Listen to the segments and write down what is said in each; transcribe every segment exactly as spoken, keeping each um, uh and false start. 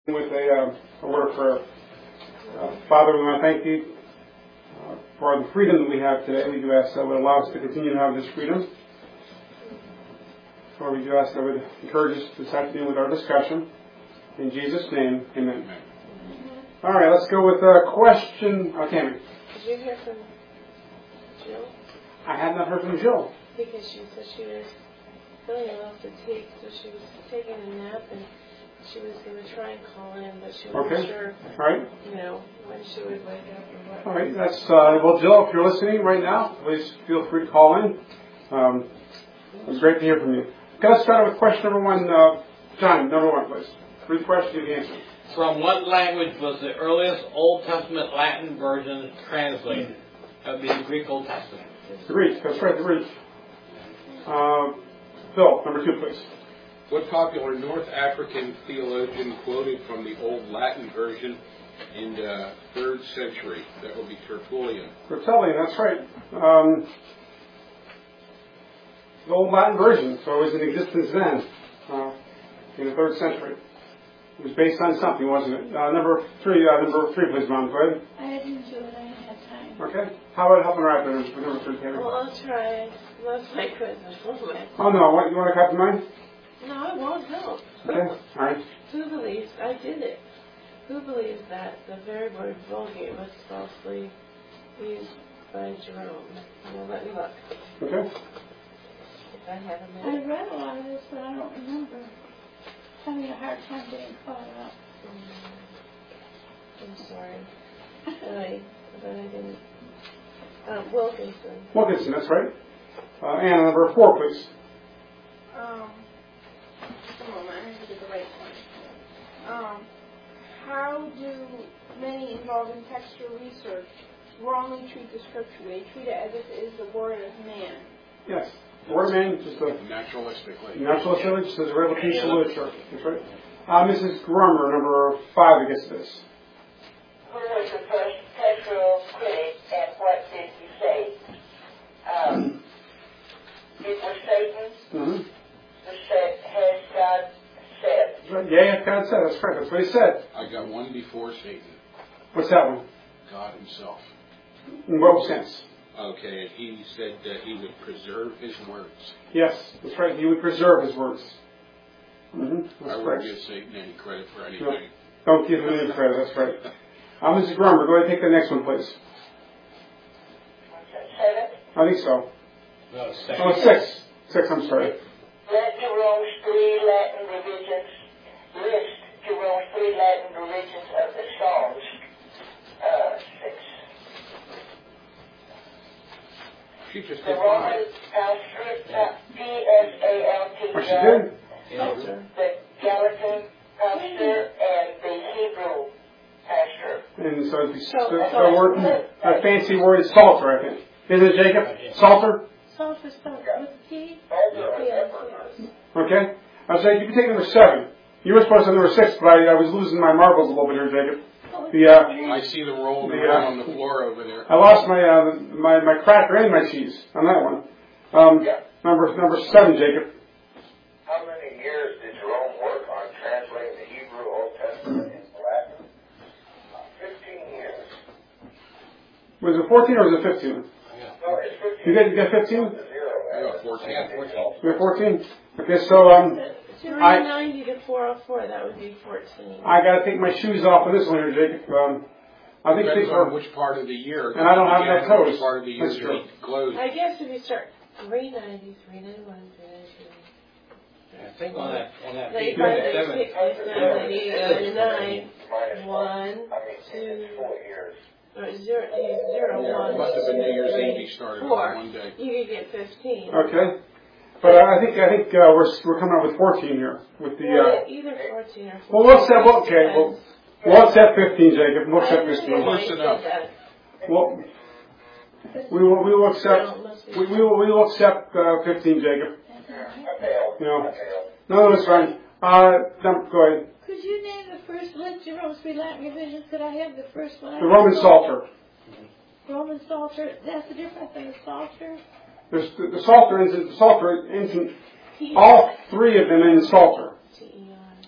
With a, uh, a word of prayer. Uh, Father, we want to thank you uh, for the freedom that we have today. We do ask that would allow us to continue to have this freedom. Lord, we do ask that would encourage us this afternoon with our discussion. In Jesus' name, amen. Amen. All right, let's go with a question. Oh, Tammy. Did you hear from Jill? I have not heard from Jill. Because she said she was feeling a little fatigued, so she was taking a nap and she was going to try and call in, but she wasn't okay. sure, All right. you know, when she would wake up or what. All right, that's, uh, well, Jill, if you're listening right now, please feel free to call in. Um, it was great to hear from you. Okay, let's start with question number one. Uh, John, number one, please. Read the question, give the answer. From what language was the earliest Old Testament Latin version translated? That would be the Greek Old Testament. The Greek, that's right, the Greek. Uh, Phil, number two, please. What popular North African theologian quoted from the Old Latin version in the third century? That would be Tertullian. Tertullian, that's right. Um, the Old Latin version, so it was in existence then, uh, in the third century. It was based on something, wasn't it? Uh, number three, uh, number three, please, Mom. Go ahead. I didn't do it. I didn't have time. Okay. How about helping her out there with number three, Tammy? Well, I'll try. Most of my quizzes. Oh, no. What, you want to copy mine? No, it won't help. Okay. All right. Who believes, I did it, who believes that the very word Vulgate was falsely used by Jerome? Well, let me look. Okay. If I have a I minute. read a lot of this, but I don't remember. Having a hard time getting caught up. I'm sorry. But I, but I didn't. Um, Wilkinson. Wilkinson, that's right. Uh, Anna, number four, please. Um, just a moment, I have to get the right one. Um, how do many involved in textual research wrongly treat the scripture? They treat it as if it is the word of man. Yes. The word of man, just a Naturalistically. naturalistically, just as a regular piece of literature. That's right. Uh, Missus Grummer, number five, I guess it is. Who was the first textual critic and what did he say? Um, it was Satan. Mm-hmm. Who said, has God said? Right. Yeah, God said. That's correct. That's what he said. I got one before Satan. What's that one? God himself. In what sense? Okay, he said that he would preserve his words. Yes, that's right. He would preserve his words. Mm-hmm. I wouldn't give Satan any credit for anything. No. Don't give him any credit. That's right. Uh, Missus Grummer, go ahead and take the next one, please. Seven? I think so. No, six. Oh, six. Six, I'm sorry. Let Jerome's three Latin revisions list Jerome's three Latin revisions of the Psalms. Uh, six. She just The did Roman five. P S A L T Oh, she did? Psalter. the Galatian pastor, and the Hebrew pastor. And so the, So- the, so- the word, a fancy word is salter, I think. Isn't it, Jacob? Salter? Sulfur stuff with a T? Yes. Okay. I was saying, you can take number seven. You were supposed to have number six, but I, I was losing my marbles a little bit here, Jacob. The, uh, I see them rolling The, around uh, on the floor over there. I lost my, uh, my, my cracker and my cheese on that one. Um, Yeah. number, number seven, Jacob. How many years did Jerome work on translating the Hebrew Old Testament into Latin? Fifteen years. Was it fourteen or was it fifteen? No, it's fifteen. You got, you got fifteen? Zero. I got fourteen. You got fourteen? Okay, so, um, three ninety to four oh four, that would be fourteen. I gotta take my shoes off on this one here, Jacob. Um, I think Depends these on are, which part of the year. And I don't have Again, my toes. Which part of the year That's you true. need to close. I guess if you start three ninety, three ninety-one, three ninety-two. I think on that, on that Like page five, seven. six, seven, eight, nine, Minus one, I mean, two, it's four years. or zero, he's zero, Yeah, one, it must have been New Year's three, Eve he started four. on one day. You could get fifteen. okay. But uh, I think, I think, uh, we're, we're coming up with fourteen here with the, Well, uh, either fourteen or well, fourteen. we'll set, well, okay, well, we'll accept fifteen, Jacob. We'll accept fifteen. Close enough. Well, we will, we will accept, we, we will, we will accept, uh, fifteen, Jacob. I failed. You know. I failed. No, that's fine. Uh, no, go ahead. Could you name the first list, Jerome's three Latin revisions? Could I have the first one? The Roman Psalter. Roman Psalter. That's the difference in the Psalter? There's the, the Psalter is the Psalter ends in all three of them in the Psalter. T E R.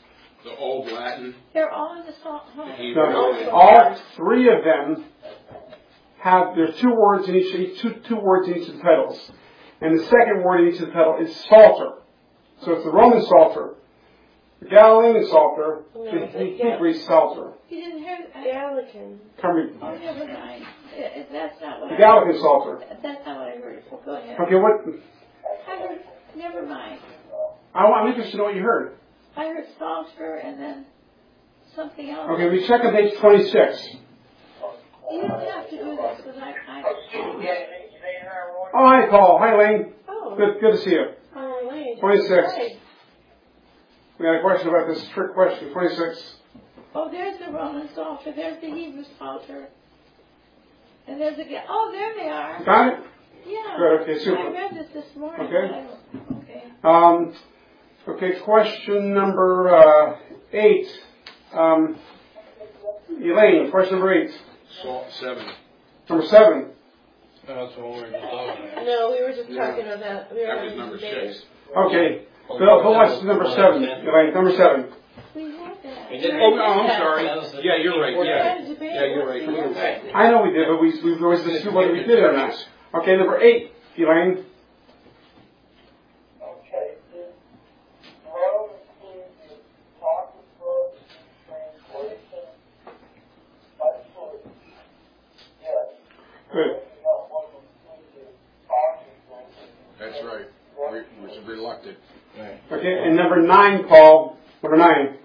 The Old Latin. They're all in the Psalm. The Huh? Hebrew. No, all three of them have, there's two words in each, two, two words in each of the titles. And the second word in each of the title is Psalter. So it's the Roman Psalter, the Galilean Psalter, the Hebrew Psalter. You didn't hear that? Gallican. Come read. Oh, never mind. Uh, uh, That's not what The I Gallican Psalter. heard. That's not what I heard. So go ahead. Okay, what? I heard, never mind. I, I'm interested to know what you heard. I heard Psalter and then something else. Okay, we check on page twenty-six. You don't have to do this because I, I, Oh, hi, Paul. Hi, Lane. Oh. Good, good to see you. Oh, Lane. twenty-six. Hi. We got a question about this trick question. twenty-six. oh, there's the Roman Psalter. There's the Hebrew Psalter. And there's the, Ga- oh, there they are. Got it? Yeah. Good, okay, I super. read this this morning. Okay. but I don't- Okay. Um, okay, question number uh, eight. Um, Elaine, question number eight. Salt seven. Number seven. That's what we were just talking about. No, we were just Yeah. talking about, we were That was having number debate. six. Okay. Bill, Bill wants number seven. Elaine, number seven. We had that. We did. Oh, no, I'm sorry. That was the- Yeah, you're right. We Yeah. had a debate. Yeah, you're right. What's the You're right. answer? I know we did, but we, we always discussed whether we did it or not. Okay, number eight, Elaine. Okay, the Rome is apocryphal translation by source. Yes. Good. That's right. Re- was reluctant. Right. Okay, and number nine, Paul. Number nine.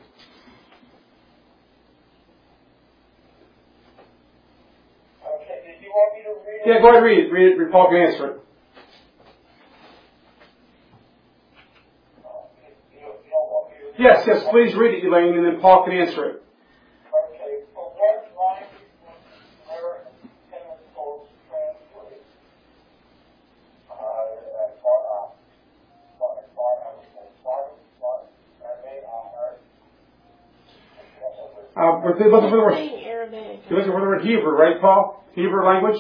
Okay, did you want me to read it? Yeah, go ahead and read it. Read it. Paul can answer it. You don't, you don't want me to read it? Yes, yes, please read it, Elaine, and then Paul can answer it. Okay, for what language was American chemicals translated? Uh, I thought, uh, thought, I thought I was going to start with, but I made on earth. Uh, we're looking for the word. Saying Aramaic. You're looking for the word Hebrew, right, Paul? Hebrew language?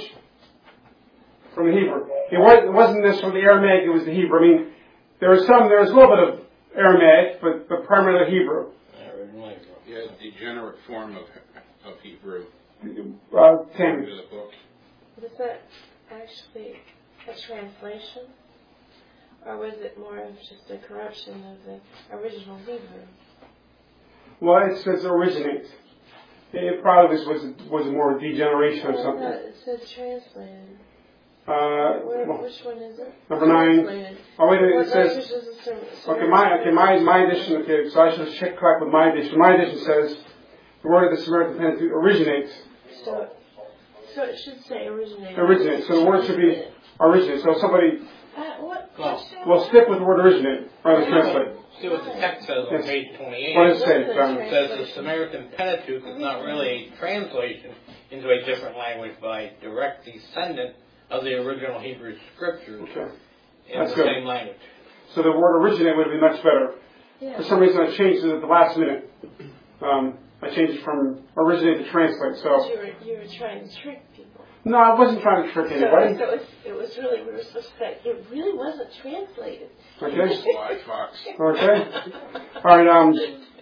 From the Hebrew. It, was, it wasn't this from the Aramaic, it was the Hebrew. I mean, there was some, there was a little bit of Aramaic, but, but primarily Hebrew. Yeah, originally. Yeah, degenerate form of of Hebrew. Uh, Tim. Into the book. Was that actually a translation? Or was it more of just a corruption of the original Hebrew? Well, it says originate. It probably was, was, was more degeneration or No, something. it says translated. Uh, Where, well, which one is it? number nine. Translated. Oh, wait a minute, What it says, language does it say- okay, my, okay, my, my edition, okay, so I should check correct with my edition. My edition says, the word of the Samaritan Pentateuch originates. So, so it should say originate. Originate, so the word should be originate. So somebody, Uh, what Well, question? well, stick with the word originate, rather than translate. See what the text says on Yes. page twenty-eight. What does it say, It John? It says the Samaritan Pentateuch is not really a translation into a different language by a direct descendant of the original Hebrew scriptures Okay. in That's the good. same language. So the word originate would be much better. Yeah. For some reason I changed it at the last minute. Um, I changed it from originate to translate, so. You were, you were trying to trick people. No, I wasn't trying to trick So, anybody. so it, was, it was really, we were supposed to say, it really wasn't translated. Okay? Sly Fox. Okay? Alright, um,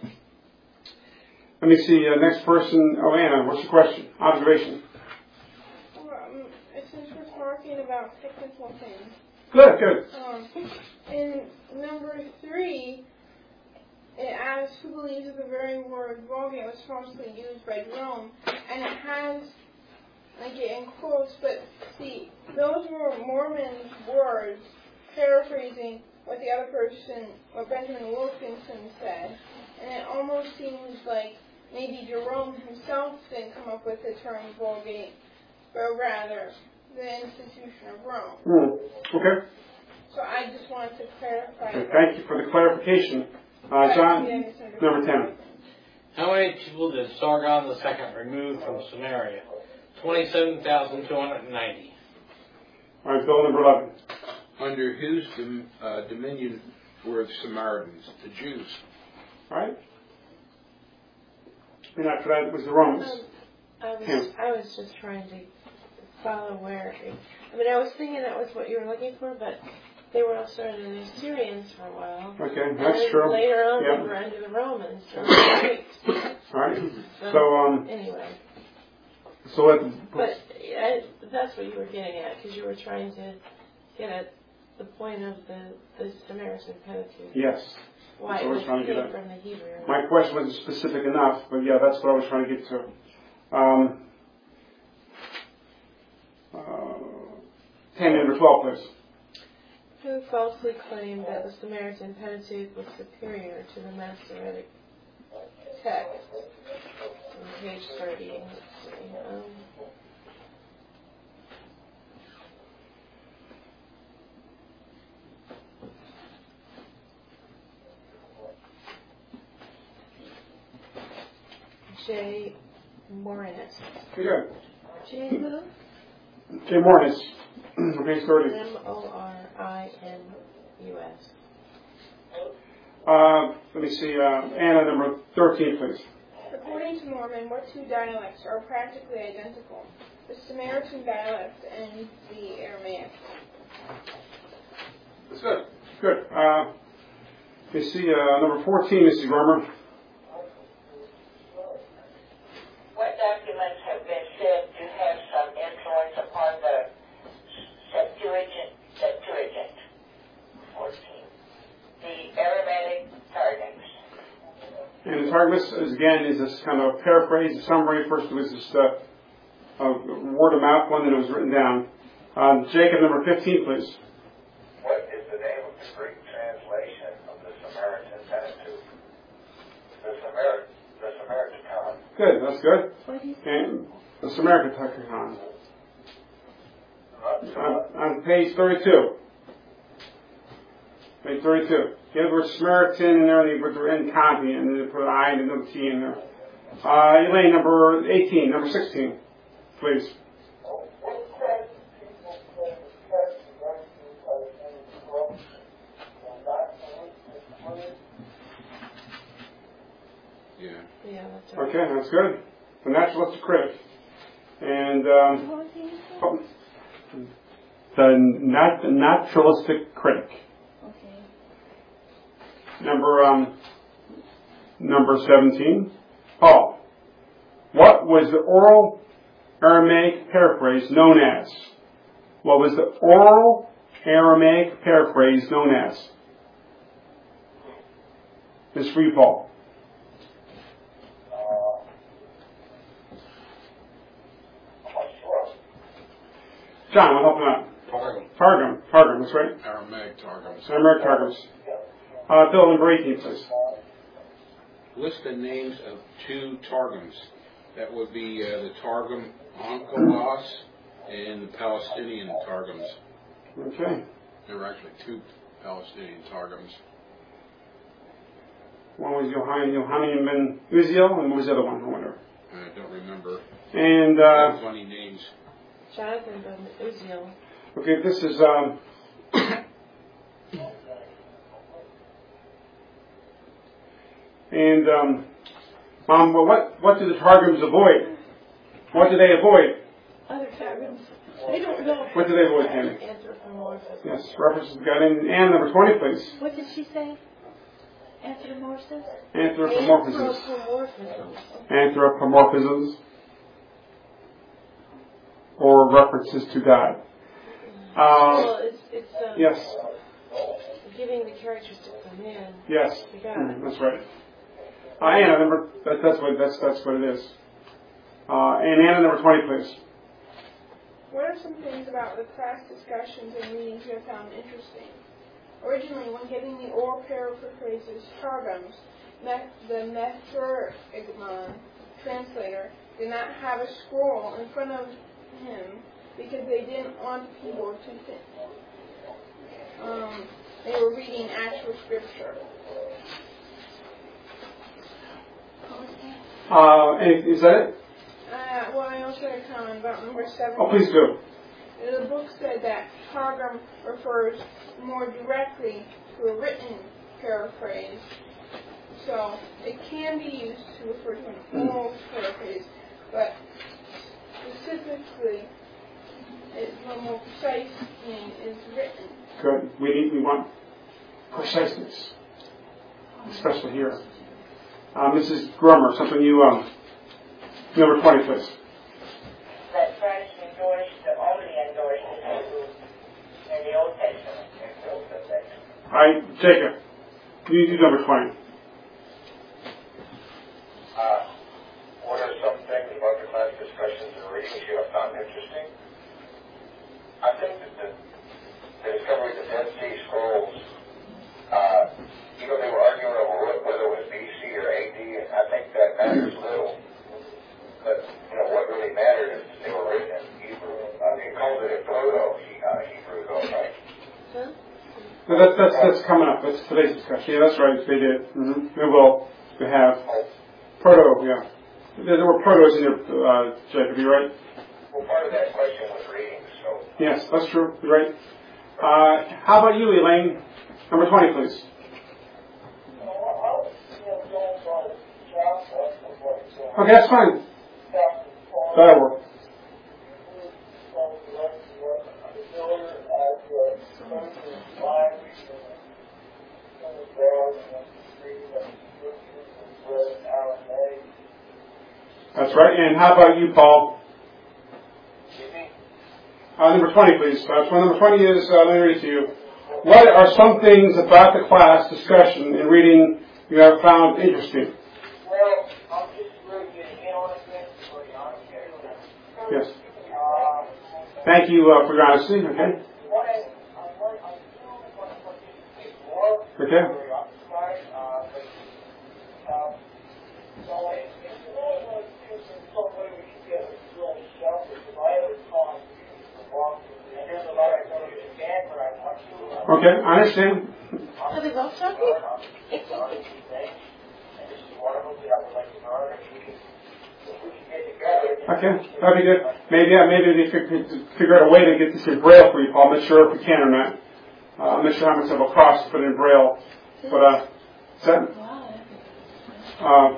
let me see, uh, next person, oh, Anna, what's your question? Observation. Um, since we're talking about technical things, Good, good. um, in number three, it asks who believes that the very word Vulgate was falsely used by Jerome, and it has, like it in quotes, but see, those were Mormon words paraphrasing what the other person, what Benjamin Wilkinson said, and it almost seems like maybe Jerome himself didn't come up with the term Vulgate, but rather the institution of Rome. Hmm. Okay. So I just wanted to clarify. Okay, thank you for the clarification. Uh, John, number ten. How many people did Sargon the Second remove from Samaria? Twenty-seven thousand two hundred ninety. Alright, Bill, number eleven. Under whose dom, uh, dominion were the Samaritans? The Jews. Alright? And after that it was the Romans. Um, I was, Yeah. I was just trying to follow where, it, I mean, I was thinking that was what you were looking for, but they were also under the Assyrians for a while. Okay, And that's then true. later on, Yeah. they were under the Romans. So right. All right. So, So, um, anyway. so let, But I, that's what you were getting at, because you were trying to get at the point of the, the Samaritan Pentateuch. yes. Why That's it what I was was trying to get came at. from the Hebrew. My question wasn't specific enough, but yeah, that's what I was trying to get to. Um, uh, ten, number twelve, please. Who falsely claimed that the Samaritan Pentateuch was superior to the Masoretic text? On page thirty, let's see. Um, J. Morinus. Good. J. Who? Jay Mornis, page thirty. M O R I N U S. Uh, let me see, uh, Anna, number thirteen, please. According to Norman, what two dialects are practically identical? The Samaritan dialect and the Aramaic. That's good. Good. Uh, let me see, uh, number fourteen, Missus Gormer. What documents have been said to have some influence upon the Septuagint, Septuagint, fourteen, the Aramaic Targums? And the Targums, is, again, is this kind of paraphrase, a summary. First it was just uh, a word of mouth one, then it was written down. Um, Jacob, number fifteen, please. What is the name of the Greek translation of the Samaritan Pentateuch? The Samaritan, the Samaritan. Good, that's good. What is And the Samaritan Pentateuch. On, on page thirty-two. Page thirty-two. You have the word Samaritan in there, and they put the N copy, and then they put an I and another T in there. Uh, Elaine, number eighteen, number sixteen, please. Yeah. Yeah, that's right. Okay, that's good. The naturalistic critic. And um, what was he? oh, the nat- naturalistic critic. Okay. Number um, number seventeen. Paul. What was the oral Aramaic paraphrase known as? What was the oral Aramaic paraphrase known as? It's free, Paul. John, I'll help you out. Targum. Targum. Targum, that's right. Aramaic Targums. Aramaic Targums. Uh, Bill, number eighteen, please. List the names of two Targums. That would be uh, the Targum Onkelos and the Palestinian Targums. Okay. There were actually two Palestinian Targums. One was Yohanan, Yohanan ben Uziel, and what was the other one? I wonder. I don't remember. And, uh, Funny names. Jonathan ben Uziel. okay, this is, um, and, um, Mom, well, what, what do the Targums avoid? What do they avoid? Other targums. They don't know. What do they avoid, Tammy? Anthropomorphism. Yes, references got in. And number twenty, please. What did she say? Anthropomorphosis? Anthropomorphisms. Anthropomorphisms. Anthropomorphisms. Or references to God. Uh, Well, it's, it's um, yes, giving the characteristics of man yes, to God. mm, that's right. Uh, Anna, number, that, that's what that's that's what it is. Uh, and Anna, number twenty, please. What are some things about the class discussions and meetings you have found interesting? Originally, when giving the oral paraphrases Targums, Meth- the Methurigma translator did not have a scroll in front of him because they didn't want people to think um, they were reading actual scripture. Uh, and is that it? Uh, well, I also had a comment about number seven. Oh, please do. The book said that Targum refers more directly to a written paraphrase, so it can be used to refer to an oral paraphrase, but specifically, it, the more precise meaning is written good. We need, we want preciseness, especially here. Uh, Missus Grummer, something you, um, number twenty, please. That Christ endorsed, only endorsed the Hebrew in the Old Testament. In the Old Testament. All right, Jacob, you do number twenty. Uh, what are some things about the class discussions and readings you have found interesting? I think that the, the discovery of the Dead Sea Scrolls, uh, you know, they were arguing over whether it was B C or A D, and I think that matters little. But, you know, what really mattered is they were written in Hebrew. Uh, they called it a Proto uh, Hebrew, though, right? Huh? No, that's, that's, that's coming up. That's today's discussion. Yeah, that's right. They did. Mm-hmm. They will. They have. Proto, yeah. There, there were protos in there, uh, Jacob, you're right? Well, part of that question was readings, so. Yes, that's true. You're right. Uh, how about you, Elaine? Number twenty, please. Okay, that's fine. That'll work. That's right. And how about you, Paul? Uh, number twenty, please. Uh, so number twenty is, uh, let me read to you. What are some things about the class discussion and reading you have found interesting? Well, I'm just really getting in on it again, to be honest here. Yes. Thank you uh, for your honesty. Okay. One, I want, I do want to participate more. Okay. Very occupied, uh, but, um, so it, it's really one of the things in some way we should get a real selfish. If I ever call it, and there's a lot I don't understand, but I want to. Uh, Okay, I understand. Are they both talking? And this is one of them that I would like to learn. If we can get together. Okay, that'd be good. Maybe, yeah, maybe we could could figure out a way to get this in Braille for you, Paul. I'm not sure if we can or not. Uh, I'm not sure how much of a cost to put in Braille. But, uh, is that, uh,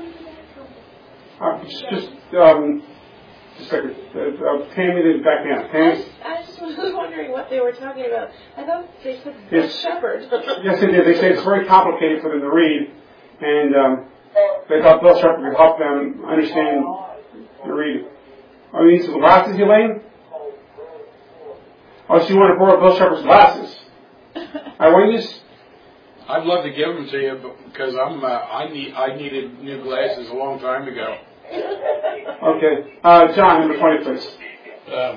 uh, just, just, um, just a second. Uh, uh, Tammy, then back down. I Tammy? was, I was just really wondering what they were talking about. I thought they said Yes. shepherd. Yes, they did. They say it's very complicated for them to read. And, um, they thought Bill Shepherd could help them understand the reading. Oh, you need some glasses, Elaine? Oh, so you want to borrow Bill Shepherd's glasses? I want you to... I'd love to give them to you, but because I'm, uh, I need, I needed new glasses a long time ago. Okay. Uh, John, number twenty, please. Um,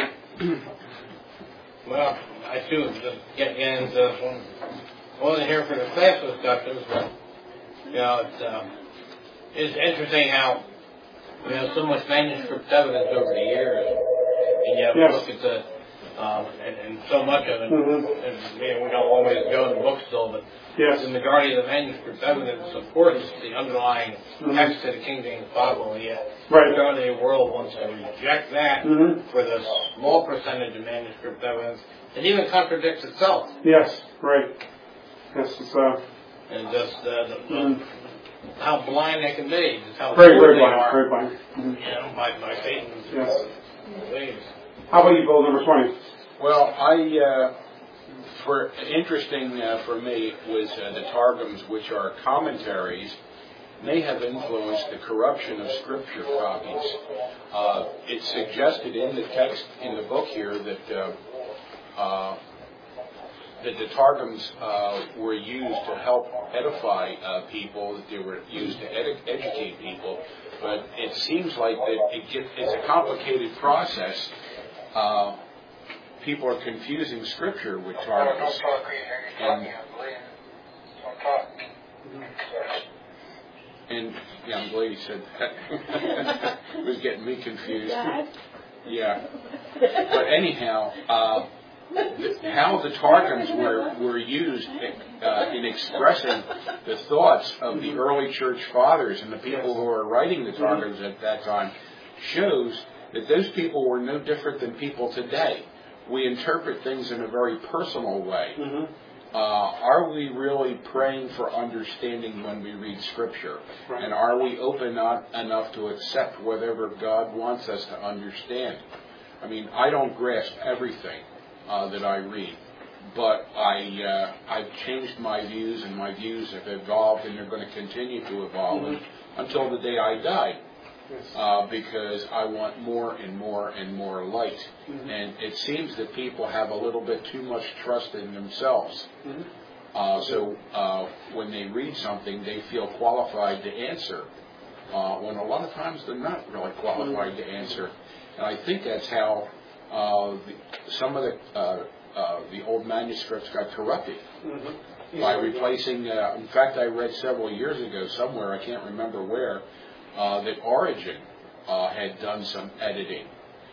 well, I too just get into one. I wasn't here for the class discussions, but you know, it's um, it's interesting how we have so much manuscript evidence over the years, and yet we Yes. look at the um, and, and so much of it. Mm-hmm. And, you know, we don't always go in the book still, but Yes. the majority of the manuscript evidence supports the underlying Mhm. text of the King James Bible, and yet Right. the majority of the world wants to reject that Mhm. for the small percentage of manuscript evidence. It even contradicts itself. Yes, right. Yes, it's, uh, And just uh, the, Mhm. how blind they can be, just how very, fooled very they blind. are, Very blind. Mhm. you know, by, by Satan's Yes. ways. How about you, Bill, number twenty? Well, I, uh, for interesting uh, for me was uh, the Targums, which are commentaries, may have influenced the corruption of scripture copies. Uh, it's suggested in the text in the book here that uh, uh, that the Targums uh, were used to help edify uh, people, that they were used to edu- educate people, but it seems like that it get, it's a complicated process. Uh, people are confusing Scripture with Don't Targums. talk, you're talking, I believe. Don't talk. And yeah, I'm glad he said that. It was getting me confused. Dad? Yeah. But anyhow, uh, th- how the Targums were, were used uh, in expressing the thoughts of the early church fathers and the people who were writing the Targums at that time shows that those people were no different than people today. We interpret things in a very personal way. Mm-hmm. Uh, are we really praying for understanding when we read Scripture? Right. And are we open not enough to accept whatever God wants us to understand? I mean, I don't grasp everything uh, that I read. but I, uh, I've changed my views, and my views have evolved, and they're going to continue to evolve mm-hmm. until the day I die. Yes. Uh, because I want more and more and more light. Mm-hmm. And it seems that people have a little bit too much trust in themselves. Mm-hmm. Uh, so uh, when they read something, they feel qualified to answer, uh, when a lot of times they're not really qualified to answer. And I think that's how uh, the, some of the uh, uh, the old manuscripts got corrupted mm-hmm. by replacing. Uh, in fact, I read several years ago somewhere, I can't remember where, uh, that Origen uh, had done some editing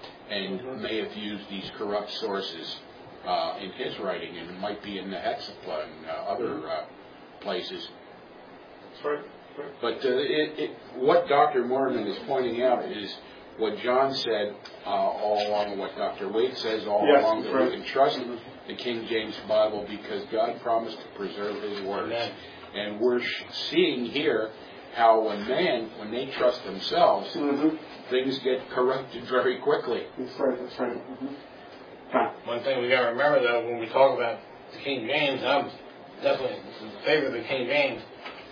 and mm-hmm. may have used these corrupt sources uh, in his writing, and it might be in the Hexapla and uh, other uh, places. That's right. right. But uh, it, it, what Doctor Mormon is pointing out is what John said uh, all along, what Doctor Wade says all yes, along, that right. we can trust the King James Bible because God promised to preserve His words. Amen. And we're sh- seeing here how when man, when they trust themselves, mm-hmm. things get corrupted very quickly. That's right, that's right. Mm-hmm. Huh. One thing we got to remember, though, when we talk about the King James, I'm definitely in favor of the King James,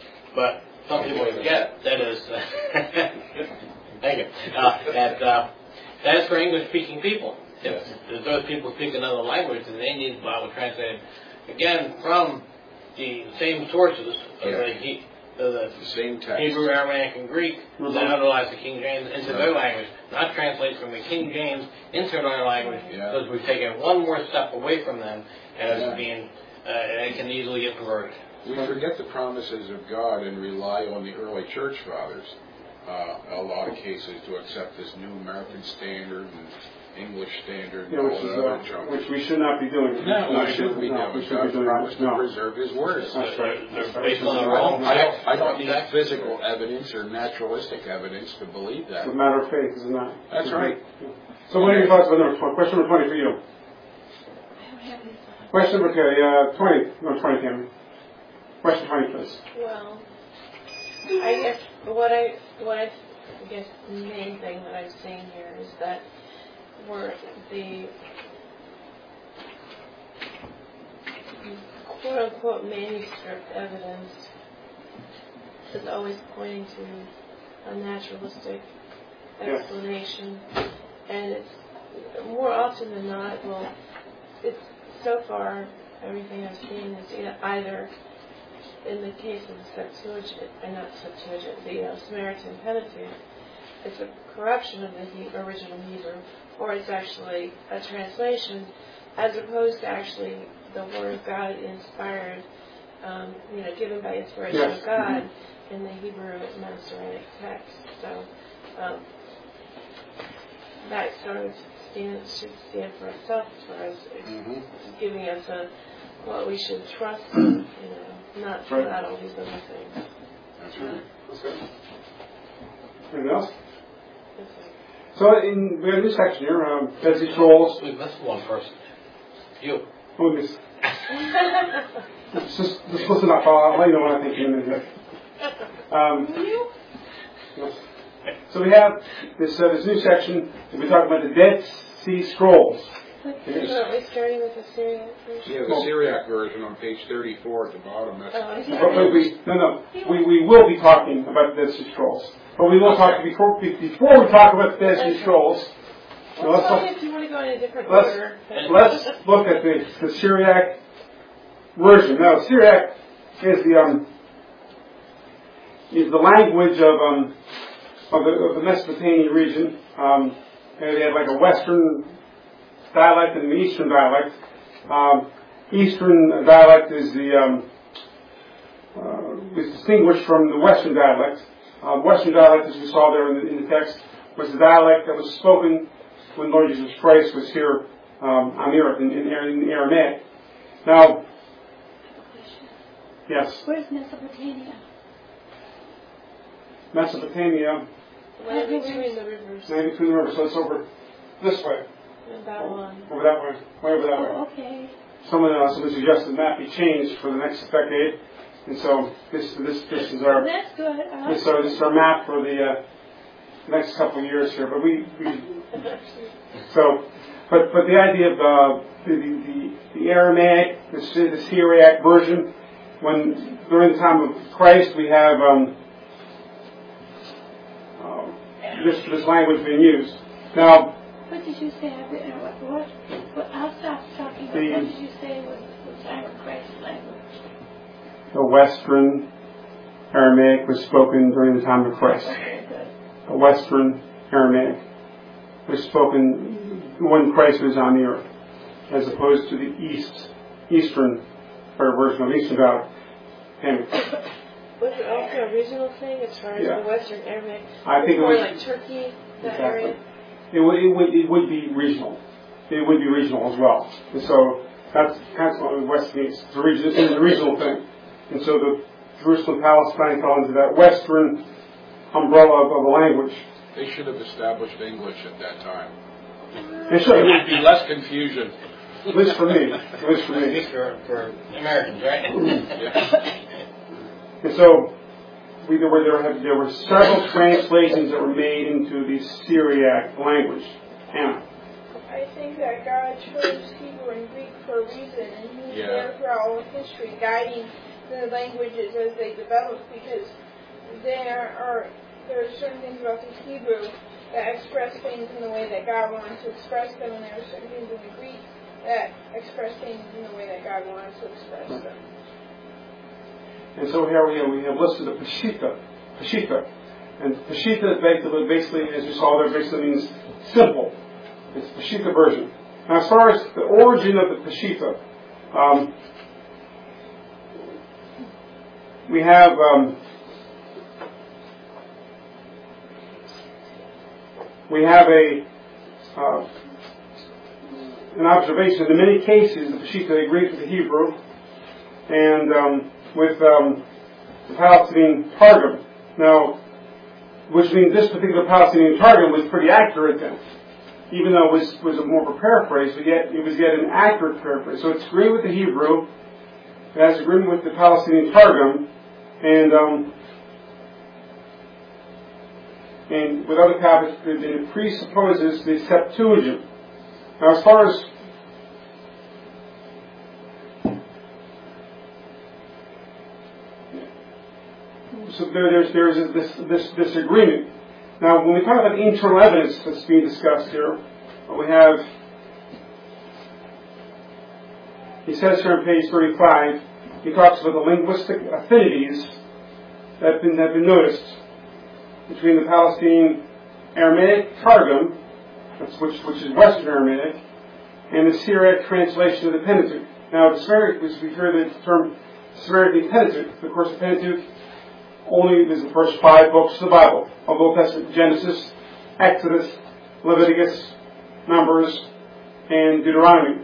but some people forget that is, thank you, uh, that uh, that's for English-speaking people. If, if those people speak another language, then they need the Bible translated, again, from the same sources of yeah. the, he, the, the, the same text. Hebrew, Aramaic, and Greek mm-hmm. that underlies the King James into right. their language, not translate from the King James into their language, yeah. because we've taken one more step away from them as yeah. being, uh, it can easily get perverted. We forget the promises of God and rely on the early church fathers, uh, a lot of cases, to accept this new American standard and English standard, yeah, which, is, uh, which we should not be doing. No, we shouldn't be doing. We God promised to no. preserve His words. That's right. They're based on their own. I, I don't need physical evidence or naturalistic evidence to believe that. It's a matter of faith, isn't it? That's right. So what are your thoughts about number twenty? Question number twenty for you. Question number okay, uh, twenty. No, twenty, Cameron. Question twenty, please. Well, I guess what I what I, I guess the main thing that I'm seeing here is that we're the quote unquote manuscript evidence is always pointing to a naturalistic explanation, yeah. and it's more often than not. Well, it's so far everything I've seen is either in the case of the Septuagint, and not Septuagint, the uh, Samaritan Pentateuch, it's a corruption of the he- original Hebrew, or it's actually a translation, as opposed to actually the Word of God inspired, um, you know, given by inspiration yes. of God mm-hmm. in the Hebrew Masoretic text. So um, that sort of stands, should stand for itself as far as mm-hmm. giving us a what we should trust in, you know, not right. not all these other things. That's right. That's good. Anything else? So in we have this section here, um, Dead Sea Scrolls. We missed one person. You. Who missed? just, just listen up. I'll, I'll let you know when I think in a minute. Um, you? Yes. So we have this uh, this new section. We're talking about the Dead Sea Scrolls. Are we starting with the Syriac version? Yeah, the Syriac version on page thirty-four at the bottom. That's oh, but we, no, no. We, we will be talking about the Dead Sea Scrolls. But we will okay. talk before before we talk about the Dead Sea Scrolls. Well, let's talk, if you want to go in a different let's, order. Let's look at the, the Syriac version. Now, Syriac is the um is the language of um of the, of the Mesopotamian region. Um, and they have like a Western dialect and an Eastern dialect. Um, Eastern dialect is the um, uh, is distinguished from the Western dialect. Uh, Western dialect, as we saw there in the, in the text, was the dialect that was spoken when Lord Jesus Christ was here um, on the earth in, in, in Aramaic. Now, yes. Where's Mesopotamia? Mesopotamia. Right between the rivers. Right between the rivers. So it's over this way. That one. Over that way. Way over that way. Oh, okay. Someone, uh, someone suggested the map be changed for the next decade, and so this this this is our That's good. Uh, this, uh, this is our map for the uh, the next couple of years here, but we, we so, but but the idea of uh, the, the the Aramaic, the, the Syriac version, when during the time of Christ we have um, uh, this this language being used. Now, what did you say? What? What? what I'll stop talking. About the, what did you say was the time of Christ's language? The Western Aramaic was spoken during the time of Christ. Okay, good. The Western Aramaic was spoken when Christ was on the earth, as opposed to the East, Eastern version of Eastern God. Was it also a regional thing as far as Yeah. the Western Aramaic? I think it More was like Turkey, that exactly. area? It would, it would it would be regional. It would be regional as well. And so that's that's what the West means. It's a, region, it's a regional thing. And so the Jerusalem, Palestine fell into that Western umbrella of, of the language. They should have established English at that time. They should. There would be less confusion. At least for me. At least for At me. least for, for Americans, right? And so we, there, were, there, have, there were several translations that were made into the Syriac language. Hannah. I think that God chose Hebrew and Greek for a reason, and He was Yeah. there throughout all of history, guiding the languages as they develop, because there are there are certain things about the Hebrew that express things in the way that God wanted to express them, and there are certain things in the Greek that express things in the way that God wanted to express them. And so here we have, we have listed the Peshitta. Peshitta. And Peshitta basically, basically, as you saw there, basically means simple. It's the Peshitta version. Now, as far as the origin of the Peshitta, um, we have um, we have a uh, an observation. In many cases, the Peshitta agrees with the Hebrew, and um, with um, the Palestinian Targum. Now, which means this particular Palestinian Targum was pretty accurate then. Even though it was, was a more of a paraphrase, but yet it was yet an accurate paraphrase. So it's agreeing with the Hebrew, it has agreement with the Palestinian Targum, and um, and with other copies, it presupposes the Septuagint. Now, as far as so there, there's there's this this disagreement. Now, when we talk about the internal evidence that's being discussed here, we have, he says here on page thirty-five, he talks about the linguistic affinities that have been, have been noticed between the Palestinian Aramaic Targum, which, which is Western Aramaic, and the Syriac translation of the Pentateuch. Now, the Syriac, we hear the term Syriac Pentateuch. Of course, the Pentateuch only is the first five books of the Bible, of the Old Testament: Genesis, Exodus, Leviticus, Numbers, and Deuteronomy.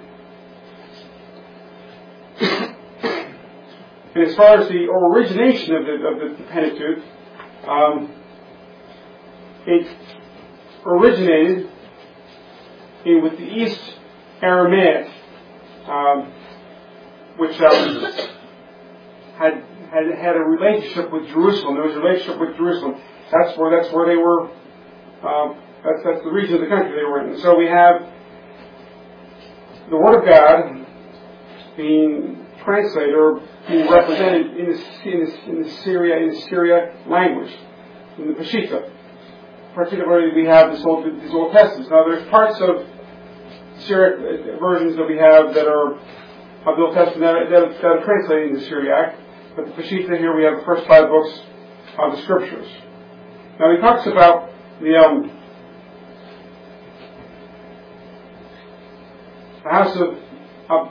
And as far as the origination of the, of the Pentateuch, um, it originated in, with the East Aramaic, um, which um, had had had a relationship with Jerusalem. There was a relationship with Jerusalem. That's where that's where they were. Uh, that's that's the region of the country they were in. So we have the Word of God being translated or being represented in the in the, in the Syria in the Syriac language, in the Peshitta. Particularly, we have this Old these Old Testaments. Now, there's parts of Syriac versions that we have that are of the Old Testament that, that, that are translated into Syriac. But the Peshitta here, we have the first five books of the Scriptures. Now he talks about the, um, the house of, of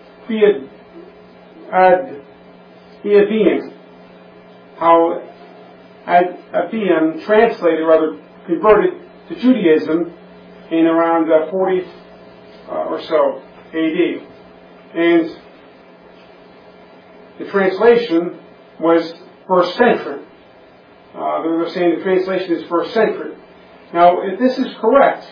Ad Eavian, how Ad Eavian translated, rather converted to Judaism in around uh, forty uh, or so A D. And the translation was first century. Uh, they were saying the translation is first century. Now, if this is correct,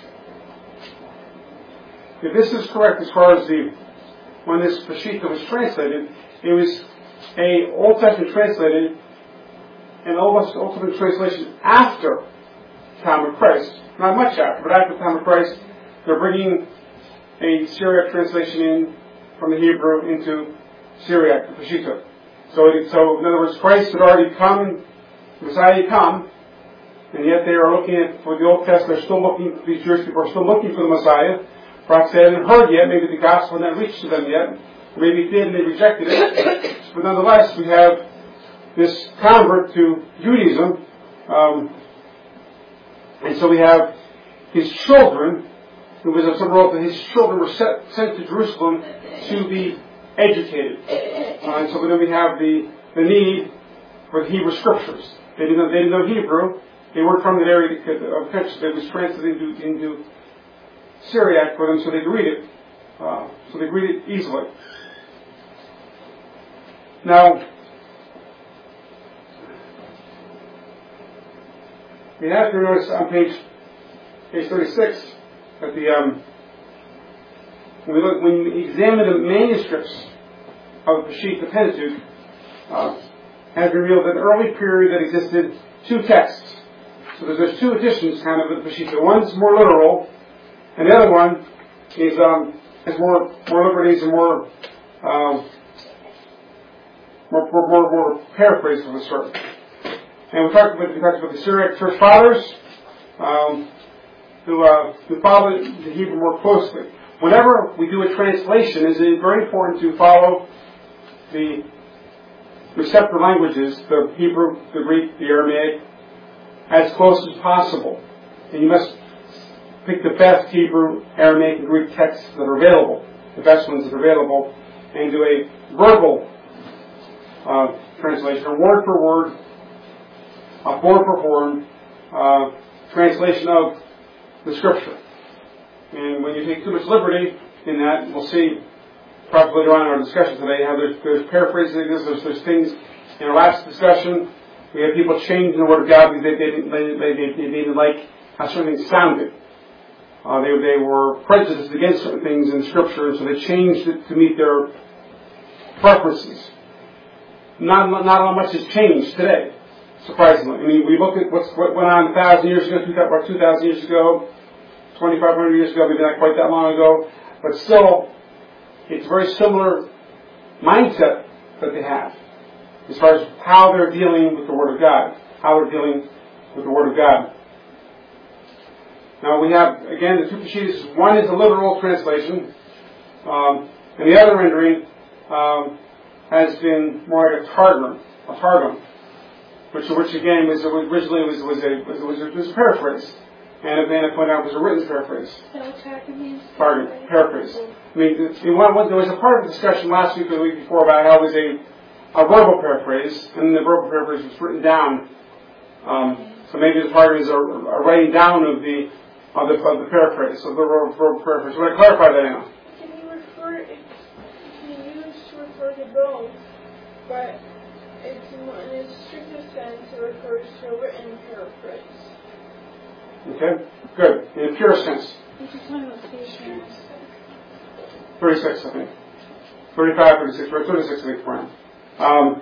if this is correct as far as the when this Peshitta was translated, it was a Old Testament translated, an Old Testament translation after the time of Christ. Not much after, but after the time of Christ, they're bringing a Syriac translation in from the Hebrew into Syriac, the Peshitta. So, it, so in other words, Christ had already come, Messiah had come, and yet they are looking at, for the Old Testament, they're still looking, these Jewish people are still looking for the Messiah. Perhaps they hadn't heard yet, maybe the gospel hadn't reached to them yet. Maybe it did and they rejected it. But nonetheless, we have this convert to Judaism, um, and so we have his children, who was of some role that his children were set, sent to Jerusalem to be educated. Uh, and so then we have the, the need for the Hebrew scriptures. They didn't know, they didn't know Hebrew. They weren't from that area of the country. It was translated into, into Syriac for them so they could read it. Uh, so they could read it easily. Now, you have to notice on page page thirty-six that the um, when we look when you examine the manuscripts of the Peshitta, the Pentateuch, uh, has revealed an early period that existed two texts. So there's, there's two editions kind of of the Peshitta. One's more literal, and the other one is um, has more more liberties and more um, more, more more more paraphrase of a sort. And we talked about we talked about the Syriac church fathers um, who uh, who followed the Hebrew more closely. Whenever we do a translation, it's very important to follow the receptor languages, the Hebrew, the Greek, the Aramaic, as close as possible. And you must pick the best Hebrew, Aramaic, and Greek texts that are available, the best ones that are available, and do a verbal uh, translation, a word for word, a form for form uh, translation of the Scripture. And when you take too much liberty in that, we'll see probably later on in our discussion today how there's, there's paraphrasing, there's, there's things in our last discussion. We had people changing the Word of God because they, they, didn't, they, they, they, they didn't like how certain things sounded. Uh, they, they were prejudiced against certain things in Scripture, and so they changed it to meet their preferences. Not, not much has changed today, surprisingly. I mean, we look at what's, what went on a thousand years ago, about two thousand years ago, twenty-five hundred years ago, maybe not quite that long ago, but still, it's a very similar mindset that they have as far as how they're dealing with the Word of God, how they're dealing with the Word of God. Now we have, again, the two Peshittas. One is a literal translation, um, and the other rendering um, has been more like a targum, a targum, which, which again was originally was was a was, was, was a paraphrase, and as Anna pointed out, was a written paraphrase. So targum means Targum, paraphrase. I mean, in one, one, there was a part of the discussion last week or the week before about how it was a a verbal paraphrase, and the verbal paraphrase was written down. Um, so maybe the targum is a, a writing down of the of the, of the paraphrase, of the verbal, verbal paraphrase. So I clarify that now. Can you refer? It can be used to refer to both, but it's in its strictest sense it refers to a written paraphrase. Okay, good. In a pure sense. Which is one of those patients. thirty-six, I think. thirty-five, thirty-six, thirty-six, I think, Brian. Um,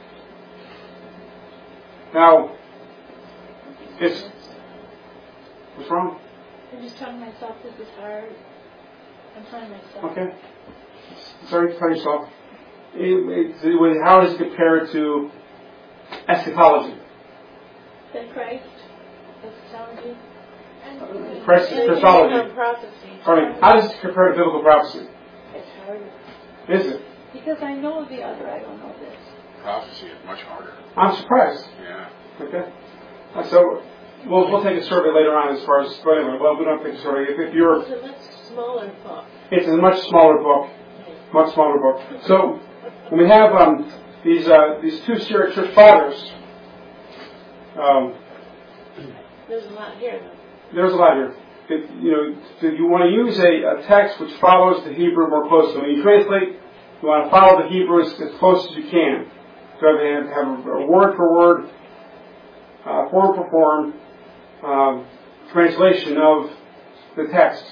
now, it's, what's wrong? I'm just telling myself this is hard. I'm telling myself. Okay. Sorry, tell yourself. It, it, it, how does it compare to eschatology? That Christ, eschatology. Christ is Christology. Sorry, how does it compare to biblical prophecy? It's hard. Is it? Because I know the other, I don't know this. Prophecy is much harder. I'm surprised. Yeah. Okay. Uh, so we'll we'll take a survey later on as far as but anyway. Well, we don't take a survey. If, if you're, It's a much smaller book. it's a much smaller book, much smaller book. So when we have um, these uh, these two Syriac church fathers, um, There's a lot here, though. there's a lot here. It, you know, so you want to use a, a text which follows the Hebrew more closely. When you translate, you want to follow the Hebrew as, as close as you can. So you have, have a word for word, uh, form for form, um, translation of the text.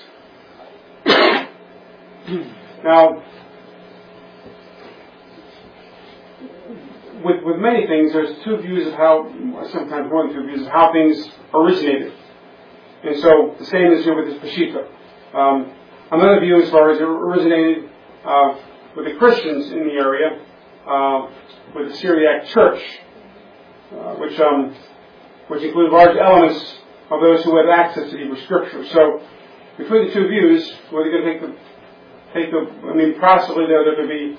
Now, with with many things, there's two views of how, sometimes more than two views of how things originated. And so the same is here with this Peshitta. Um, another view, as far as it originated uh, with the Christians in the area, uh, with the Syriac Church, uh, which um, which include large elements of those who have access to Hebrew Scripture. So between the two views, whether you're going to take the take the, I mean, possibly there there could be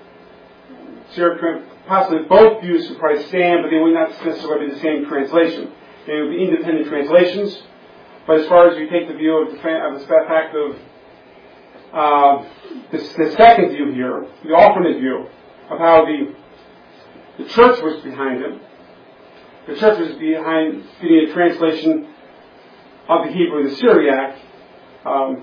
possibly both views could probably stand, but they would not necessarily be the same translation. They would be independent translations. But as far as you take the view of the, of the fact of uh, this, the second view here, the alternate view of how the the church was behind it, the church was behind getting a translation of the Hebrew, the Syriac. Um,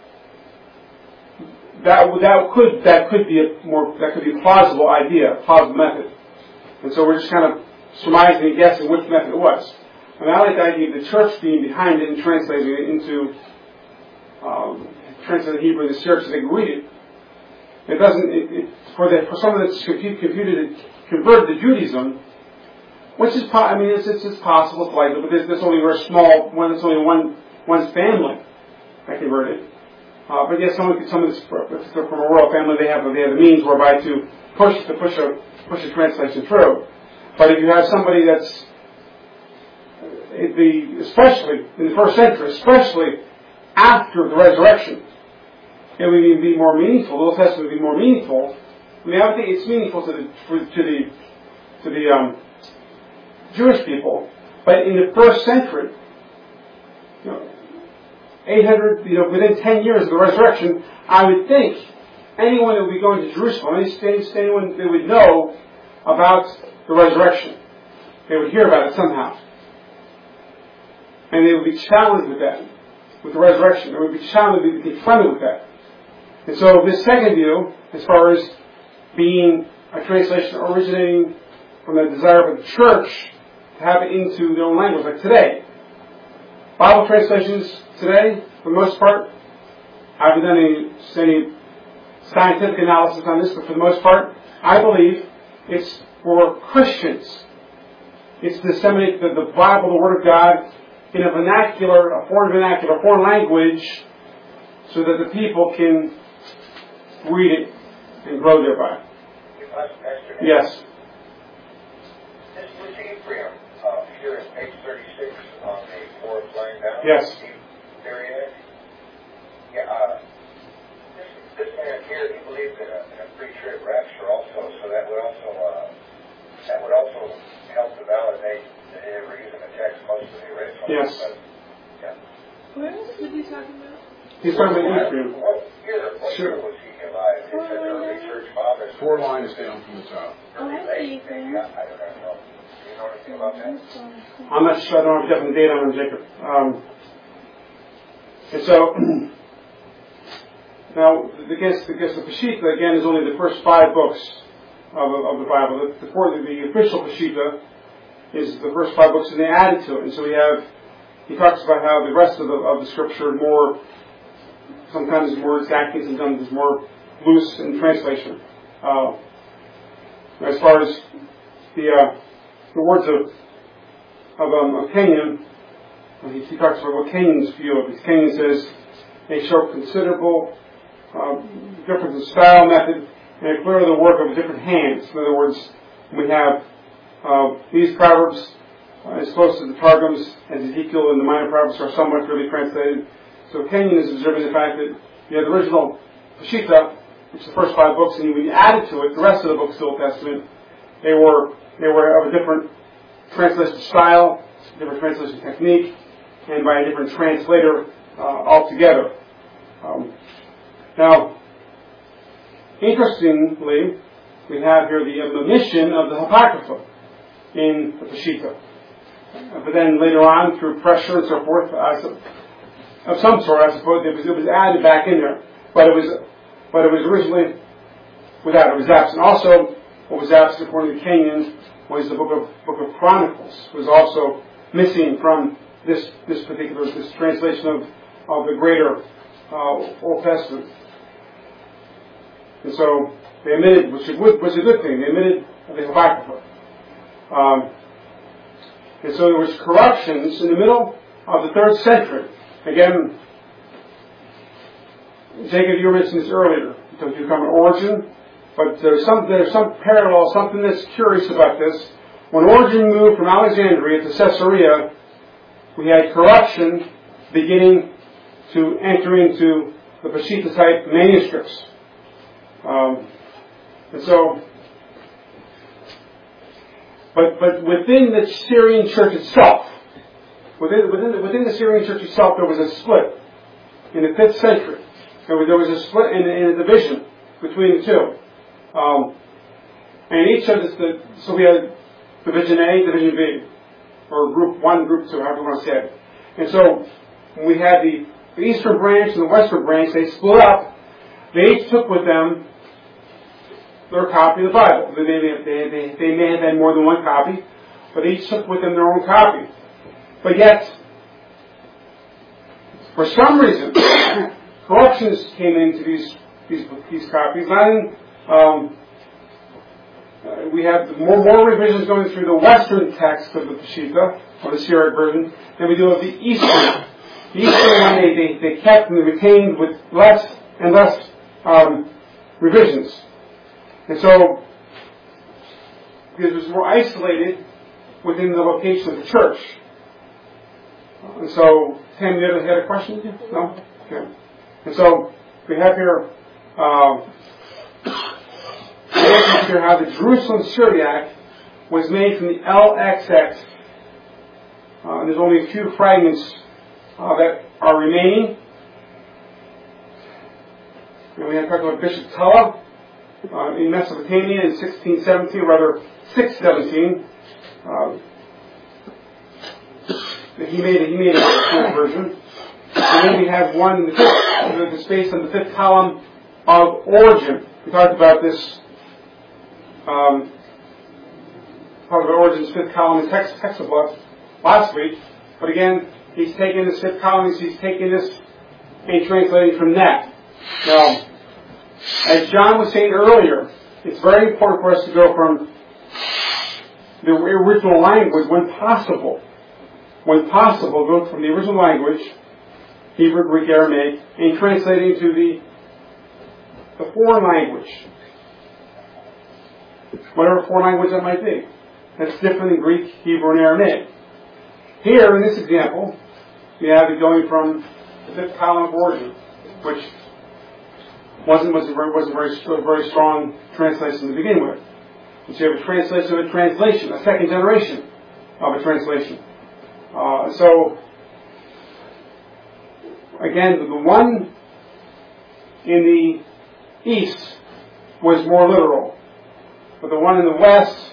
that that could that could be a more that could be a plausible idea, a plausible method. And so we're just kind of surmising and guessing which method it was. I mean, I like the idea of the church being behind it and translating it into um, translating Hebrew in the church so they can read it. It doesn't it, it, for the for someone that's computed converted to Judaism, which is po- I mean it's it's, it's possible, it's likely, but there's, there's only a very small one. There's only one one's family that converted. Uh, but yes, someone someone that's from a royal family, they have they have the means whereby to push to push a push a translation through. But if you have somebody that's the especially in the first century, especially after the resurrection, it would even be more meaningful. The Old Testament would be more meaningful. I mean, I would think it's meaningful to the to the to the um, Jewish people, but in the first century, you know, eight hundred, you know, within ten years of the resurrection, I would think anyone that would be going to Jerusalem, anyone that would know about the resurrection, they would hear about it somehow. And they would be challenged with that, with the resurrection. They would be challenged, they would be confronted with that. And so this second view, as far as being a translation originating from the desire of the church to have it into their own language, like today. Bible translations today, for the most part, I haven't done any, any scientific analysis on this, but for the most part, I believe it's for Christians. It's to disseminate the, the Bible, the Word of God, in a vernacular, a foreign vernacular, a foreign language, so that the people can read it and grow thereby. Yes. This was Ephraim, uh, here in page thirty-six on the fourth line down. Yes. Syriac. Yeah, uh, this, this man here, he believed in a, in a pre-trib rapture also, so that would also, uh, that would also help to validate that they were using the text most of the original. Yes. But, yeah. Where else was he talking about? He's talking about Ephraim. What year, what year was he alive? It said early church fathers. Four lines down from the top. Oh, I see. Maybe, I, I don't know. Do you know anything about that? I'm not sure, I don't have definite data on Jacob. Um, and so, now, I guess, I guess the Peshitta, again, is only the first five books of, of the Bible. The, the, the official Peshitta is the first five books, and they added to it. And so we have, he talks about how the rest of the, of the scripture more, sometimes more exacting, sometimes it's more loose in translation. Uh, as far as the uh, the words of of, um, of Kenyon, he, he talks about what Kenyon's view of it. Kenyon says they show considerable uh, difference in style, method, and are clearly the work of different hands. In other words, we have uh, these proverbs uh, as close to the Targums as Ezekiel and the minor proverbs are somewhat really translated. So Kenyon is observing the fact that you have the original Peshitta, which is the first five books, and when you added to it the rest of the books of the Old Testament, they were they were of a different translation style, different translation technique, and by a different translator uh, altogether. Um, now, interestingly, we have here the omission of the Apocrypha in the Peshitta. Uh, but then later on, through pressure and so forth, uh, so, of some sort, I suppose, it was, it was added back in there. But it was, but it was originally without. It was absent. Also, what was absent, according to Kenyon, was the book of Book of Chronicles. Was also missing from this this particular this translation of of the greater uh, Old Testament. And so they omitted, which was a good thing. They omitted the Apocrypha. Um, and so there was corruptions in the middle of the third century. Again, Jacob, you mentioned this earlier. So you come an Origen, but there's some there's some parallel, something that's curious about this. When Origen moved from Alexandria to Caesarea, we had corruption beginning to enter into the Peshitta type manuscripts. Um, and so, but but within the Syrian church itself, within within the, within the Syrian church itself, there was a split in the fifth century. There was, there was a split and a division between the two. Um, and each of us, the, so we had Division A, Division B, or Group one, Group two, however you want to say it. And so when we had the, the eastern branch and the western branch, they split up. They each took with them their copy of the Bible. They, they, they, they, they may have had more than one copy, but each took with them their own copy. But yet, for some reason, corruptions came into these these, these copies. Not in, um, uh, we have more, more revisions going through the Western text of the Peshitta, or the Syriac version, than we do of the Eastern. The Eastern one they, they, they kept and they retained with less and less um, revisions. And so, because it was more isolated within the location of the church. And so, Tim, you ever had a question? No? Okay. And so, we have here, um, we have here how the Jerusalem Syriac was made from the L X X. Uh, there's only a few fragments uh, that are remaining. And we have talked about Bishop Tulla uh, in Mesopotamia in sixteen seventeen, rather six seventeen. Uh, he made a, he made a version. And then we have one in the fifth, the space on the fifth column of Origen. We talked about this. Um, talked about Origen's fifth column in text Hexapla last week. But again, he's taken this fifth column, he's taken this and translating from that. Now, as John was saying earlier, it's very important for us to go from the original language when possible. When possible, go from the original language, Hebrew, Greek, Aramaic, and translating to the, the foreign language. Whatever foreign language that might be. That's different in Greek, Hebrew, and Aramaic. Here, in this example, we have it going from the fifth column of Origen, which wasn't, wasn't, very, wasn't very, very strong translation to begin with. And so you have a translation of a translation, a second generation of a translation. Uh, so, again, the one in the east was more literal, but the one in the west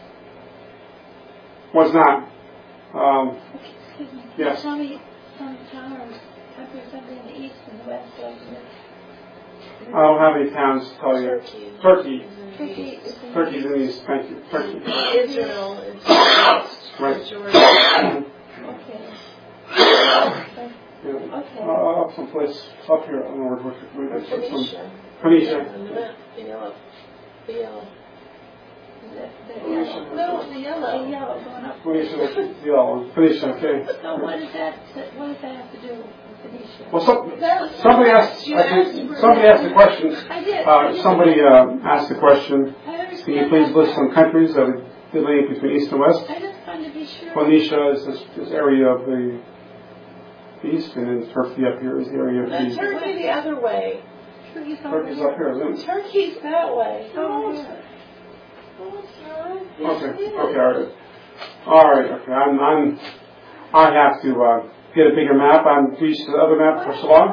was not. Um, Excuse me. yes. Tell me some towns, countries, something in the east and the west, doesn't it? I don't have any towns to tell you. Turkey. Turkey. Turkey is in Turkey's in the east. Thank you. Turkey. Israel is the east. Right. Jordan. Okay. Yeah. Okay. Uh, up someplace up here. I don't know where where that's from. Phoenicia. Phoenicia. On the map, the yellow. The yellow. The, the yellow. No, the yellow. The yellow going up. Phoenicia. Yeah. Phoenicia. Okay. So what does that, what does that have to do with Phoenicia? Well, some, That was- somebody asked. You I asked think for somebody that. asked the question. I did. Uh, I did. somebody uh, asked the question. I understand Can you please that. list some countries that would delineate between east and west? I just wanted to be sure. Phoenicia is this, this area of the east, and then Turkey up here is the area of And the Turkey the other way. Turkey's over Turkey's here. up here, isn't it? Turkey's that way. Over here. Okay, okay, all right. All right, okay. I'm, I'm, I have to uh, get a bigger map. I'm used to the other map for so long.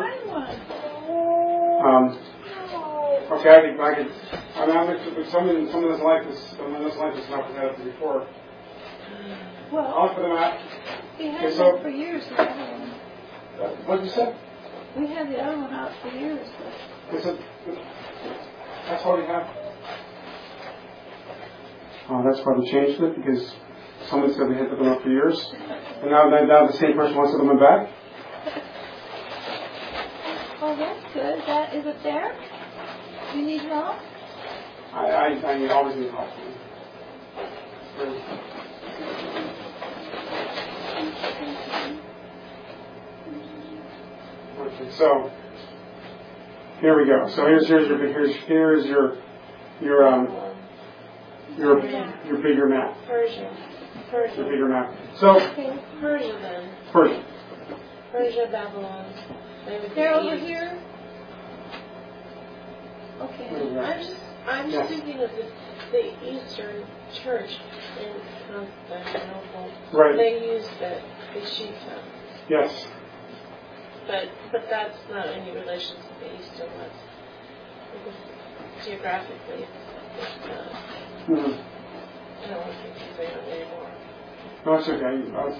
Um, okay, I can, I can, I mean, I'm, if someone, someone doesn't like this, someone doesn't like this map, we've had it before. Well, I'll look for the map. we had Okay, so- that for years. The other one. What did you say? We had the other one out for years. But Is it, that's all we have? Oh, that's why we changed it, because someone said we had them up for years. And now, now the same person wants them back? oh, that's good. That is it there? You need help? I, I, I always need help. Okay, so here we go. So here's here's your here's here's your your um your your bigger map. Persia. Persia. Your bigger map. So Okay, Persia then. Persia. Persia, Babylon. They would be They're over east. here. Okay. I'm just I'm just Yes. thinking of the, the Eastern Church in Constantinople. Right. They used the Peshitta. Yes. But but that's not any relation to the East and West. Because geographically, it's, uh, Mm-hmm. I don't want to confuse it anymore. No, it's okay. Uh,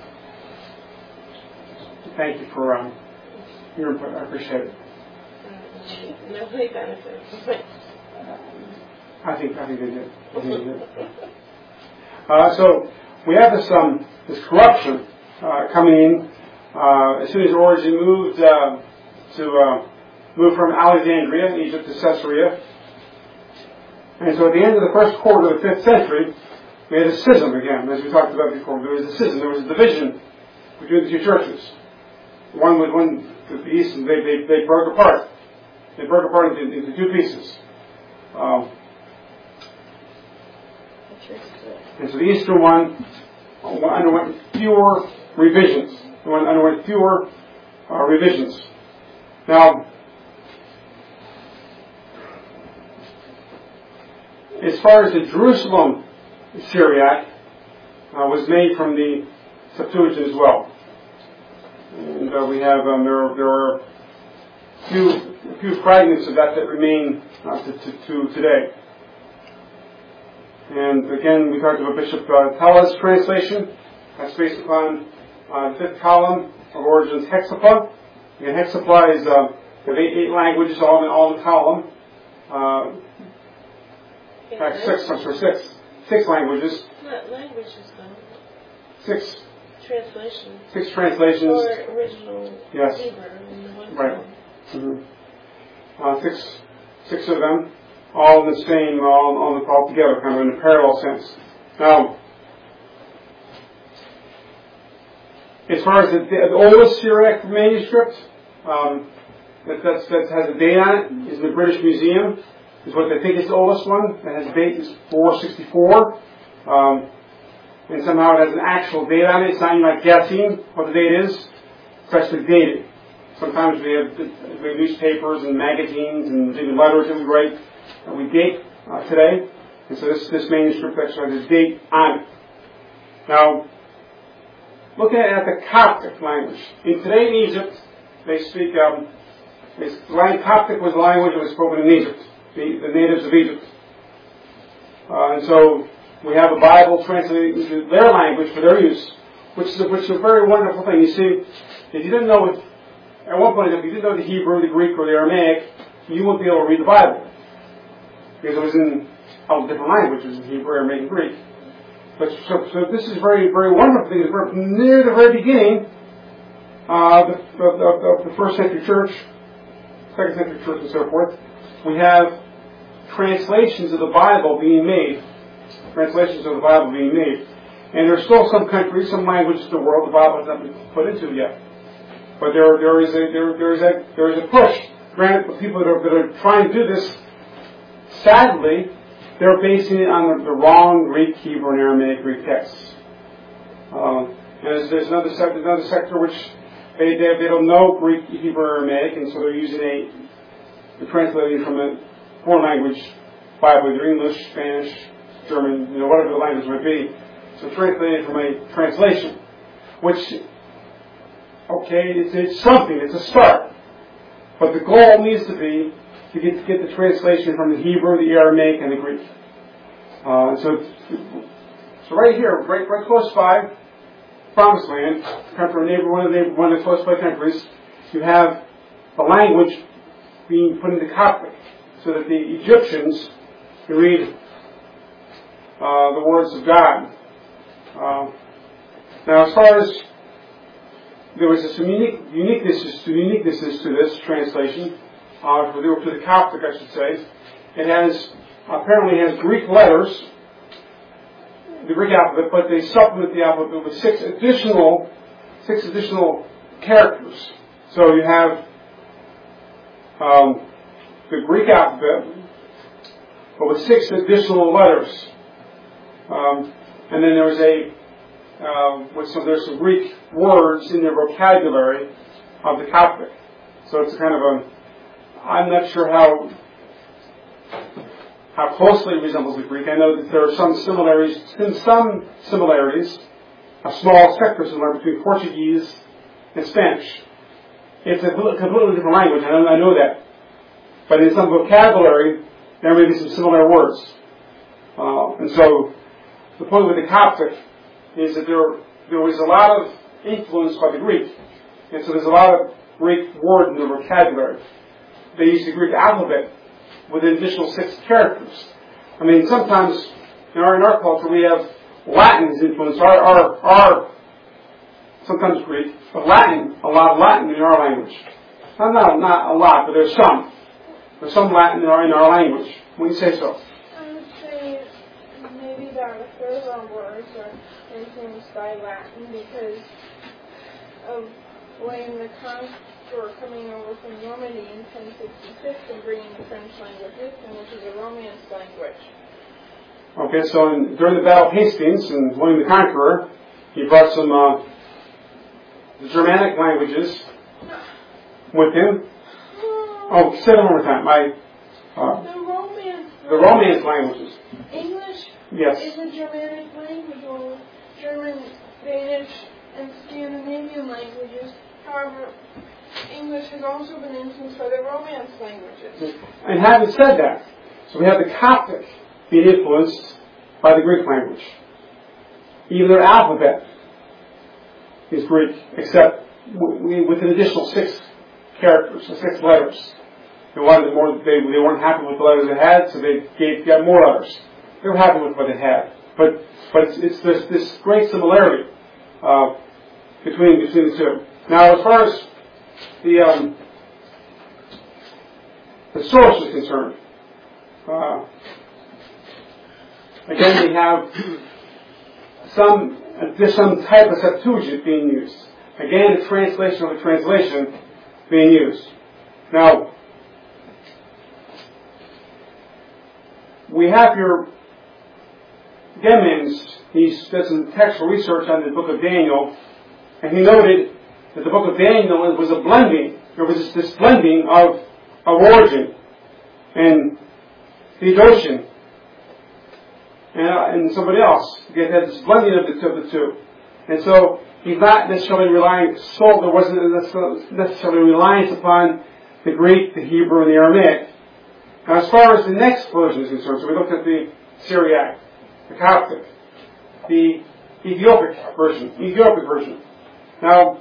thank you for um, your input. I appreciate it. Uh, Nobody benefits. I think I think they did. I think they did. Uh, so we have this um, this corruption uh, coming in uh, as soon as Origen moved uh, to uh, move from Alexandria, Egypt, to Caesarea. And so at the end of the first quarter of the fifth century, we had a schism again, as we talked about before. There was a schism. There was a division between the two churches. One was one to the east, and they they, they broke apart. They broke apart into, into two pieces. Um, and so the eastern one underwent fewer revisions. The one underwent fewer uh, revisions. Now, as far as the Jerusalem Syriac uh, was made from the Septuagint as well, and uh, we have um, there there are a few a few fragments of that that remain uh, to, to, to today. And again, we talked about Bishop uh, Tella's translation. That's based upon uh, the fifth column of Origen's Hexapla. And Hexapla is uh, have eight, eight languages all in all in the column. Uh, in fact, six. I'm sorry, six. Six languages. Not languages though. Six. Translations. Six translations. Or original yes. Hebrew in the one right. Mm-hmm. Uh, six. Six of them. All in the same, all, all, all together, kind of in a parallel sense. Now, as far as the, the oldest Syriac manuscript, um, that, that's, that has a date on it, is in the British Museum, is what they think is the oldest one. That has a date is four sixty-four, um, and somehow it has an actual date on it. It's not even like guessing what the date is. It's actually dated. Sometimes we have, we have newspapers and magazines and even letters that we write. Uh, we date uh, today, and so this this manuscript actually has a date on it. Now, looking at the Coptic language, in today in Egypt, they speak. Um, they, Coptic was the language that was spoken in Egypt, the, the natives of Egypt, uh, and so we have a Bible translated into their language for their use, which is a, which is a very wonderful thing. You see, if you didn't know it, at one point, if you didn't know the Hebrew, the Greek, or the Aramaic, you wouldn't be able to read the Bible. Because it was in all different languages, Hebrew, Aramaic, and Greek. But so, so this is very, very wonderful because from near the very beginning uh, the, of, of the first century church, second century church, and so forth, we have translations of the Bible being made. Translations of the Bible being made. And there's still some countries, some languages in the world the Bible has not been put into yet. But there, there is a, there, there is a, there is a push. Granted, people that are, that are trying to do this, sadly, they're basing it on the, the wrong Greek, Hebrew, and Aramaic Greek texts. Um, and there's, there's another sector, another sector which they, they they don't know Greek, Hebrew, or Aramaic, and so they're using a they're translating from a foreign language Bible, either English, Spanish, German, you know, whatever the language might be. So translating from a translation, which okay, it's, it's something, it's a start, but the goal needs to be to get, to get the translation from the Hebrew, the Aramaic, and the Greek. Uh, so, so right here, right, right close by, Promised Land, country, neighbor, one of the one of the close by countries, you have the language being put into Coptic, so that the Egyptians can read uh, the words of God. Uh, now, as far as there was some unique uniquenesses to uniquenesses to this translation. Uh, for the, to the Coptic, I should say, it has apparently has Greek letters, the Greek alphabet, but they supplement the alphabet with six additional six additional characters. So you have um, the Greek alphabet, but with six additional letters. Um, and then there was a, uh, with some, there's some Greek words in their vocabulary of the Coptic. So it's kind of a, I'm not sure how, how closely it resembles the Greek. I know that there are some similarities, some similarities, a small sector similar between Portuguese and Spanish. It's a completely different language, I know, I know that. But in some vocabulary, there may be some similar words. Uh, and so, the point with the Coptic is that there, there was a lot of influence by the Greek. And so there's a lot of Greek words in the vocabulary. They use the Greek alphabet with an additional six characters. I mean, sometimes in our, in our culture we have Latin's influence, our, our, our, sometimes Greek, but Latin, a lot of Latin in our language. Not, not, not a lot, but there's some. There's some Latin in our, in our language. When you say so. I would say maybe about a third of our words are influenced by Latin because of when the Conqueror coming over from Normandy in ten sixty-six and bringing the French language with him, which is a Romance language. Okay, so in, during the Battle of Hastings and William the Conqueror, he brought some uh, the Germanic languages with him. Oh, say it one more time. I, uh, the Romance. The Romance languages. English. Yes. Is a Germanic language, or German, Danish, and Scandinavian languages. However, English has also been influenced by the Romance languages. And having said that, so we have the Coptic being influenced by the Greek language. Even their alphabet is Greek, except with an additional six characters, or six letters. They wanted more. They, they weren't happy with the letters they had, so they gave got more letters. They were happy with what they had, but but it's, it's this this great similarity uh, between between the two. Now, as far as the um, the source is concerned, uh, again we have some there's some type of Septuagint being used. Again, a translation of a translation being used. Now, we have here Gemens. He did some textual research on the book of Daniel, and he noted that the book of Daniel was a blending. There was this, this blending of, of origin and Theodotion and, uh, and somebody else. They had this blending of the, of the two. And so he's not necessarily relying, so there wasn't necessarily reliance upon the Greek, the Hebrew, and the Aramaic. Now, as far as the next version is concerned, so we looked at the Syriac, the Coptic, the Ethiopic version, Ethiopic version. Now,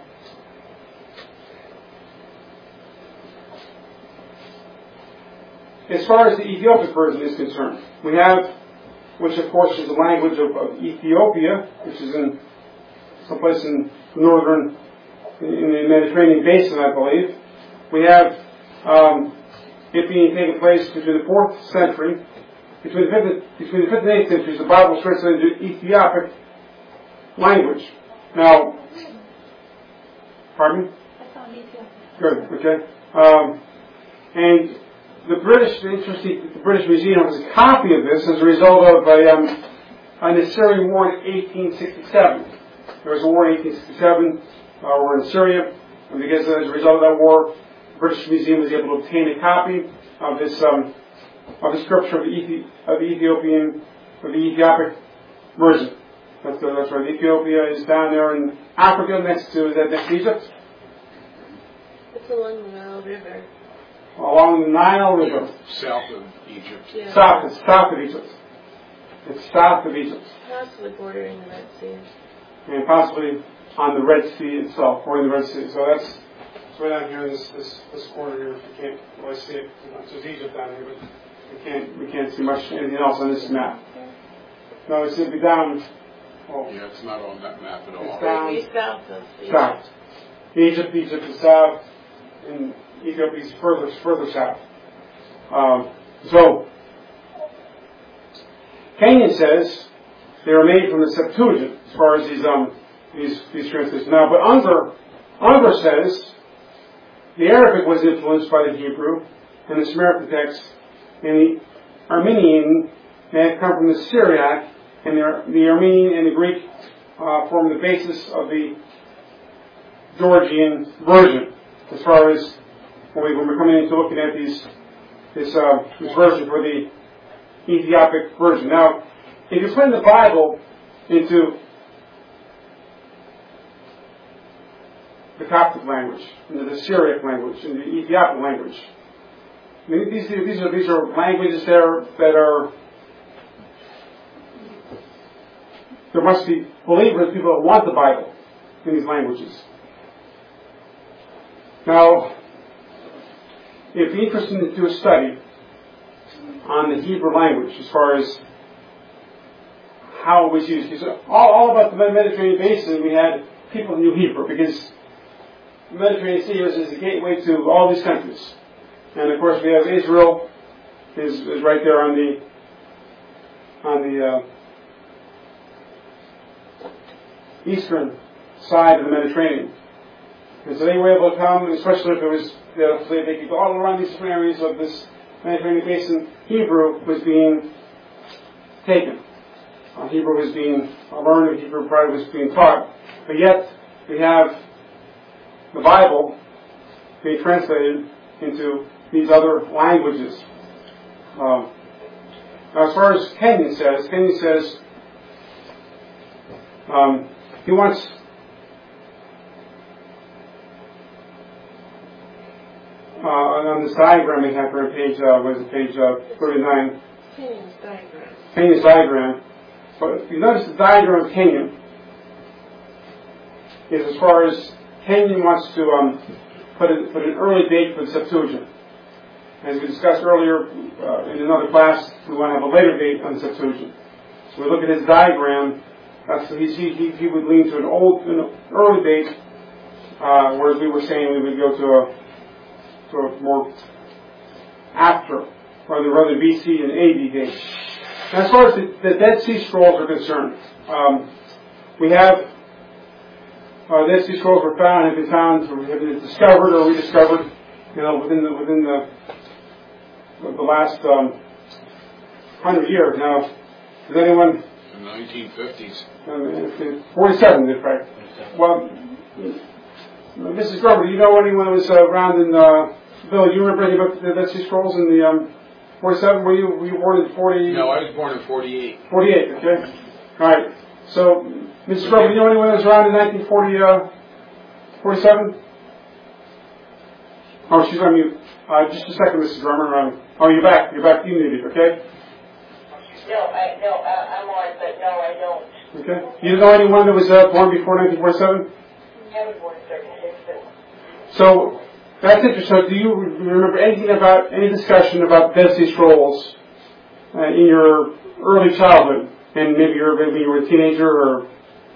as far as the Ethiopic version is concerned, we have, which of course is the language of, of Ethiopia, which is in someplace in northern, in, in the Mediterranean basin, I believe. We have um, it being taking place between the fourth century, between the fifth, between the fifth and eighth centuries. The Bible is translated into Ethiopic language. Now, pardon me? I found Ethiopia. Good. Okay. Um, and the British, the interesting, the British Museum has a copy of this as a result of a, um, an Assyrian war in eighteen sixty-seven. There was a war in eighteen sixty-seven, uh, war in Syria, and because as a result of that war, the British Museum was able to obtain a copy of this um, of the scripture of the, Ethi- of the Ethiopian, of the Ethiopic version. That's, uh, that's right. Ethiopia is down there in Africa, next to is that next to Egypt. It's along the Nile River. Along the Nile River. South of Egypt. Yeah. South, it's south of Egypt. It's south of Egypt. Possibly bordering the Red Sea. And possibly on the Red Sea itself, or in the Red Sea. So that's, that's right down here in this, this, this corner here. You can't really see it. It's just Egypt down here, but we can't, we can't see much anything else on this map. No, it's simply down. Well, Yeah, it's not on that map at all. It's down. Maybe south of Egypt. South. Egypt, Egypt is south, and Ethiopia is further, further south. Um, so, Kenyon says they were made from the Septuagint as far as these um these these translations. Now, but Unger Unger says the Arabic was influenced by the Hebrew and the Samaritan text, and the Armenian may have come from the Syriac, and the, the Armenian and the Greek uh, form the basis of the Georgian version, as far as when, we, when we're coming into looking at these this, uh, this version for the Ethiopic version. Now, if you put the Bible into the Coptic language, into the Syriac language, into the Ethiopic language, I mean, these, these are these are languages there that are. There must be believers, people that want the Bible in these languages. Now, if you're interested to do a study on the Hebrew language, as far as how it was used, because all, all about the Mediterranean basin, we had people who knew Hebrew, because the Mediterranean Sea is, is the gateway to all these countries. And of course, we have Israel is, is right there on the on the uh, eastern side of the Mediterranean. And so they were able to come, especially if it was, you know, they could go all around these different areas of this Mediterranean basin. Hebrew was being taken. Uh, Hebrew was being learned, Hebrew probably was being taught. But yet, we have the Bible being translated into these other languages. Um, now, as far as Kenyon says, Kenyon says um, he wants uh, on this diagram we have for page uh, what is it, page uh, thirty-nine. Kenyon's diagram. Kenyon's diagram. But if you notice the diagram of Kenyon is as far as Kenyon wants to um, put, a, put an early date for the Septuagint. As we discussed earlier uh, in another class, we want to have a later date on the Septuagint. So we look at his diagram. That's he, he, he would lean to an old, an early date, uh, whereas we were saying we would go to a, to a more after, rather rather B C and A D date. And as far as the, the Dead Sea Scrolls are concerned, um, we have uh, Dead Sea Scrolls were found, have been found, or have been discovered or rediscovered, you know, within the within the the last um, hundred years. Now, does anyone? In the nineteen fifties. Forty-seven, in fact. Well, Missus Gruber, do you know anyone that was uh, around in? Uh, Bill, you remember anything about the Dead Sea Scrolls in the um, forty-seven? Were you were you born in forty? No, I was born in forty-eight. Forty-eight. Okay. All right. So, Missus Gruber, do you know anyone that was around in nineteen forty? Uh, forty-seven? Oh, she's on mute. Uh, just a second, Missus Drummer. Um, oh, you're back. You're back. You muted, okay? No, I no, I, I'm on, but no, I don't. Okay. You don't know anyone that was uh, born before nineteen forty-seven? I was born in thirty-six, but... So, that's interesting. So, do you remember anything about, any discussion about Dead Sea Scrolls uh, in your early childhood? And maybe you were, maybe you were a teenager or...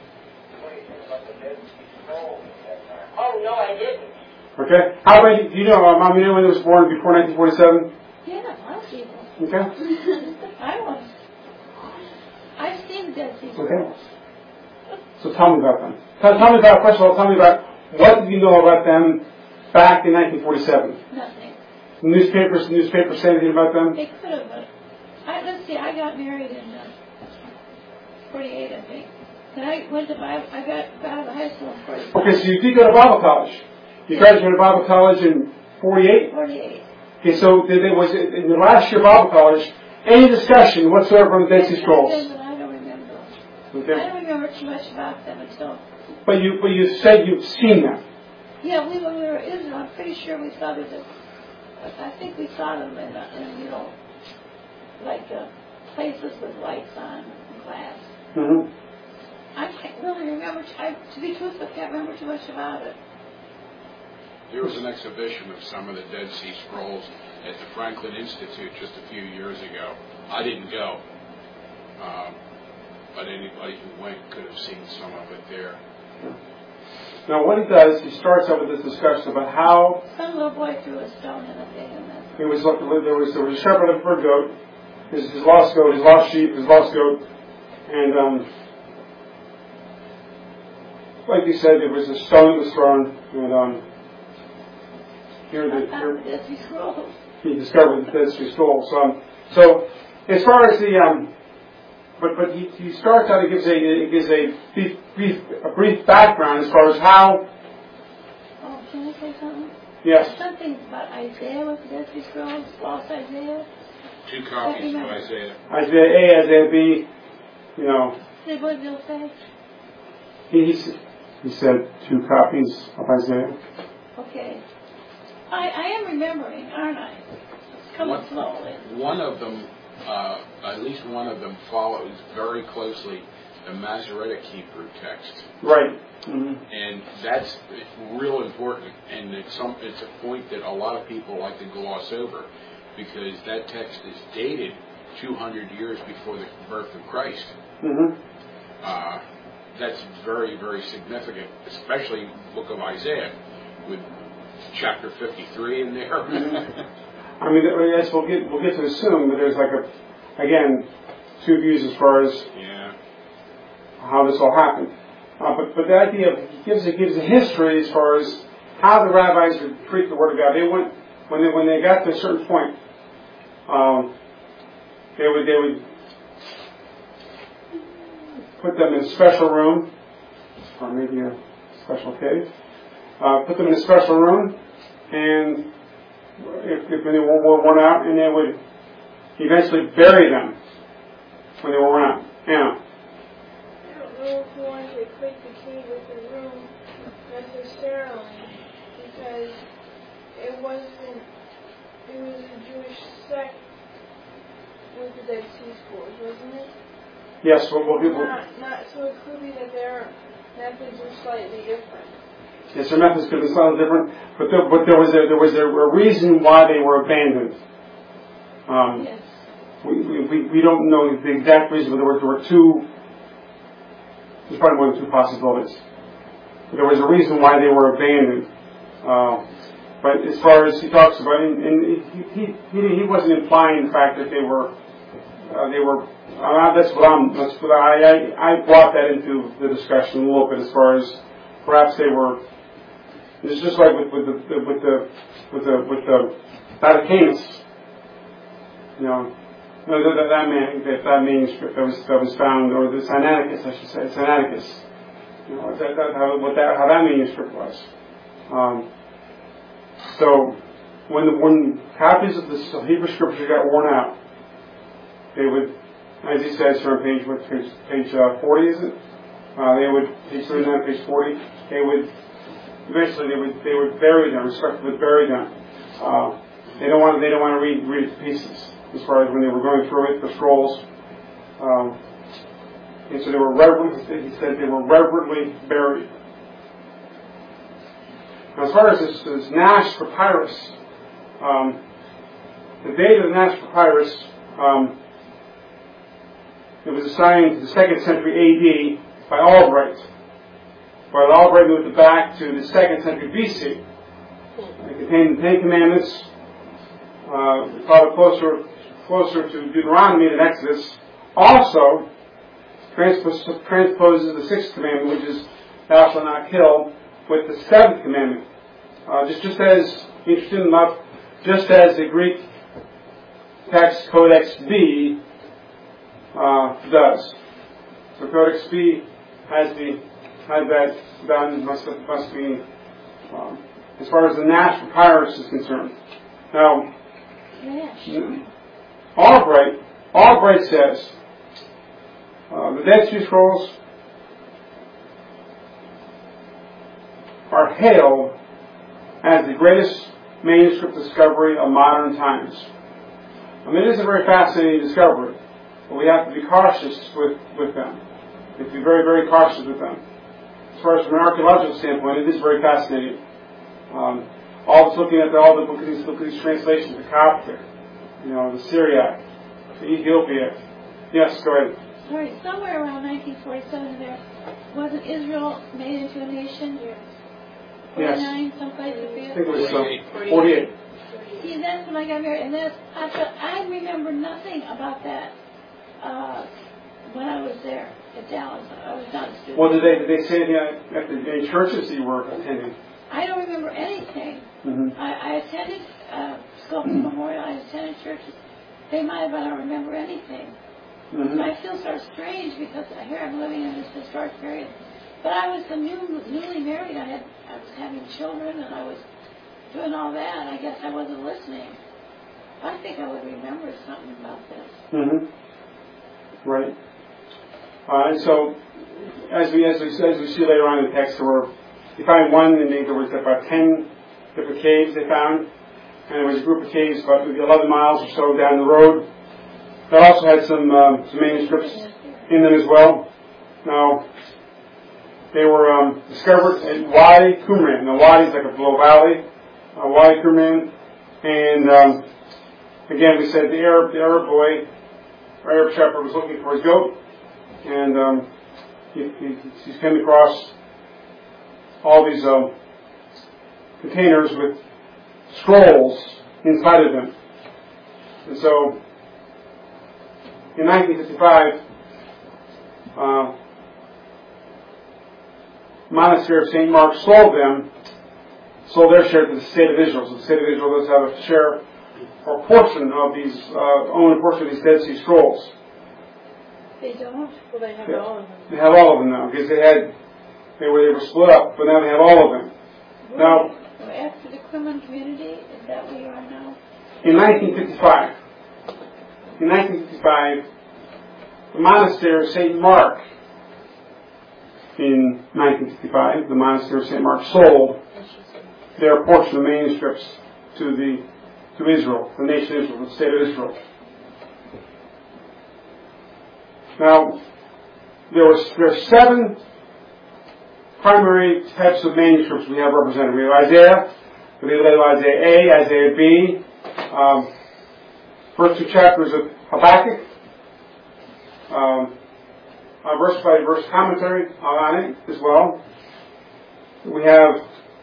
Oh, no, I didn't. Okay. How about, do you know, um, I mean, anyone that was born before nineteen forty-seven? Yeah, a lot of people. Okay. I was. I've seen Dead Sea Scrolls. Okay. So tell me about them. Tell, tell me about, first of all, tell me about what did you know about them back in nineteen forty-seven? Nothing. Newspapers, newspapers say anything about them? They could have, but I, let's see, I got married in uh, forty-eight, I think. And I went to Bible, I got, got out of high school in forty-eight. Okay, so you did go to Bible college. You graduated Bible college in forty-eight? forty-eight. Okay, so did they, was it in your last year of Bible college, any discussion whatsoever on the Dead Sea Scrolls? I don't remember. Okay. I don't remember too much about them until... But you, but you said you've seen them. Yeah, we, when we were in Israel, I'm pretty sure we saw them. I think we saw them in, uh, in you know, like uh, places with lights on and glass. Mm-hmm. I can't really remember, I, to be truthful, I can't remember too much about it. There was an exhibition of some of the Dead Sea Scrolls at the Franklin Institute just a few years ago. I didn't go, um, but anybody who went could have seen some of it there. Now, what he does, he starts out with this discussion about how Some little boy threw a stone in a thing, and that's... He was there was there was a shepherd looking for a goat, his, his lost goat, his lost sheep, his lost goat, and um, like you said, there was a stone that was thrown, and um, Here, the, I here found the Dead Sea Scrolls. he discovered the Dead Sea Scrolls. Um, so, as far as the, um, but but he, he starts out. He gives a he gives a brief, brief a brief background as far as how. Oh, can I say something? Yes. Something about Isaiah with the Dead Sea Scrolls, lost Isaiah. Two copies of Isaiah. Isaiah A, Isaiah B. You know. See what they'll say. He he, s- he said two copies of Isaiah. Okay. I I am remembering, aren't I? It's coming One- slowly. One of them, uh, at least one of them, follows very closely the Masoretic Hebrew text, Right. Mm-hmm. and that's real important. And it's some it's a point that a lot of people like to gloss over, because that text is dated two hundred years before the birth of Christ. Mm-hmm. Uh, that's very, very significant, especially the book of Isaiah, with chapter fifty-three in there. I mean, yes, we'll get we'll get to assume that there's like a, again, two views as far as yeah. how this all happened. Uh, but but the idea of it gives it gives a history as far as how the rabbis would treat the Word of God. They went when they when they got to a certain point, um, they would they would put them in a special room, or maybe a special cave. Uh, put them in a special room, and if, if they were worn out, and they would eventually bury them when they were worn out. Yeah. I don't know if you want to equate the cave with the room necessarily, because it wasn't, it was a Jewish sect with the Dead Sea Scrolls, wasn't it? Yes, we'll, we'll, we'll, Not, not, so it could be that their methods were slightly different. yes, their methods could be slightly different, but there, but there was a, there was a, a reason why they were abandoned. Um, Yes. we, we we don't know the exact reason, but there were there were two. There's probably more than two possibilities. But there was a reason why they were abandoned. Uh, but as far as he talks about, and, and he, he he he wasn't implying the fact that they were uh, they were. Uh, that's what I'm. That's what I, I I brought that into the discussion a little bit as far as perhaps they were. It's just like with, with the with the with the with the Vaticanus. You know, no, that, that, that, man, that, that manuscript that was that was found, or the Sinaiticus, I should say, Sinaiticus. You know, that, that, how, what that, how that manuscript was. Um, so, when the, when copies of the Hebrew Scripture got worn out, they would, as he says here on page what page, page uh, forty, is it? Uh, they would page thirty-nine, page forty. They would eventually they would they would bury them, respectively bury them. Uh, they don't want they don't want to read read it to pieces. As far as when they were going through it, the scrolls. Um, and so they were reverently, he said they were reverently buried. Now, as far as this, this Nash papyrus, um, the date of the Nash papyrus, um, it was assigned to the second century A D by Albright. While Albright moved it back to the second century B C. It contained the Ten Commandments, uh, probably closer closer to Deuteronomy than Exodus. Also, transposes, transposes the sixth commandment, which is "Thou shalt not kill," with the seventh commandment. Uh, just, just as interesting enough, just as the Greek text Codex B uh, does. So Codex B has the has that done. Must must be um, as far as the Nash papyrus is concerned. Now. Yes. Albright, Albright says uh, the Dead Sea Scrolls are hailed as the greatest manuscript discovery of modern times. I mean, it is a very fascinating discovery, but we have to be cautious with, with them. We have to be very, very cautious with them. As far as from an archaeological standpoint, it is very fascinating. Um, all looking at the, all the look at these, look at these translations, the Coptic, you know, the Syriac, the Ethiopia. Yes, go ahead. Sorry, somewhere around nineteen forty-seven there, wasn't Israel made into a nation? Yes. forty-nine, someplace up I there? think it was uh, forty-eight. See, that's when I got married, and that's, I, felt, I remember nothing about that uh, when I was there at Dallas. I was not a student. Well, did they did they say anything at the any churches that you were attending? I don't remember anything. Mm-hmm. I, I attended uh, Sculptor Memorial. I attended churches. They might have, but I don't remember anything. Mm-hmm. So I feel sort of strange because here I'm living in this historic period. But I was the new, newly married. I had I was having children and I was doing all that. And I guess I wasn't listening. I think I would remember something about this. Mm-hmm. Right. Uh, and so, as we as we as we see later on in the text, there were you find one, and there was about ten different caves they found, and there was a group of caves about eleven miles or so down the road. That also had some um, some manuscripts in them as well. Now, they were um, discovered at Wadi Qumran. Now, Wadi is like a little valley, uh, Wadi Qumran, and um, again, we said the Arab the Arab boy, our Arab shepherd, was looking for his goat, and um, he, he, he's came across all these um, containers with scrolls inside of them, and so in nineteen fifty-five, uh, Monastery of Saint Mark sold them, sold their share to the state of Israel. So the state of Israel does have a share or portion of these, uh, own a portion of these Dead Sea Scrolls. They don't? Well, they have Yeah. all of them. They have all of them now because they had they were they were split up, but now they have all of them. Really? Now, So after the Qumran community, is that where you are now? in nineteen fifty-five, in nineteen fifty-five, the monastery of Saint Mark. In nineteen fifty-five, the monastery of Saint Mark sold their portion of manuscripts to the to Israel, the nation of Israel, the state of Israel. Now, there were there are seven primary types of manuscripts we have represented. We have Isaiah, we have Isaiah A, Isaiah B, um, first two chapters of Habakkuk, um, a verse by verse commentary on it as well. We have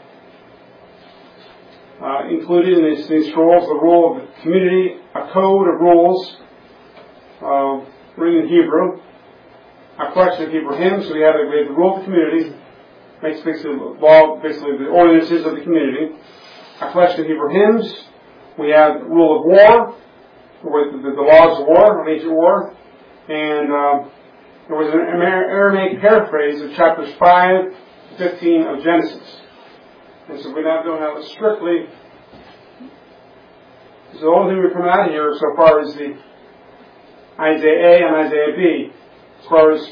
uh, included in these, these scrolls the rule of the community, a code of rules, uh, written in Hebrew, a collection of Hebrew hymns. So we have, we have the rule of the community, makes basically the law, basically the ordinances of the community. A collection of Hebrew hymns. We have the rule of war, with the, the laws of war, of ancient war, and uh, there was an Aramaic paraphrase of chapters five to fifteen of Genesis. And so we now don't have it strictly. So the only thing we're coming out of here so far is the Isaiah A and Isaiah B. As far as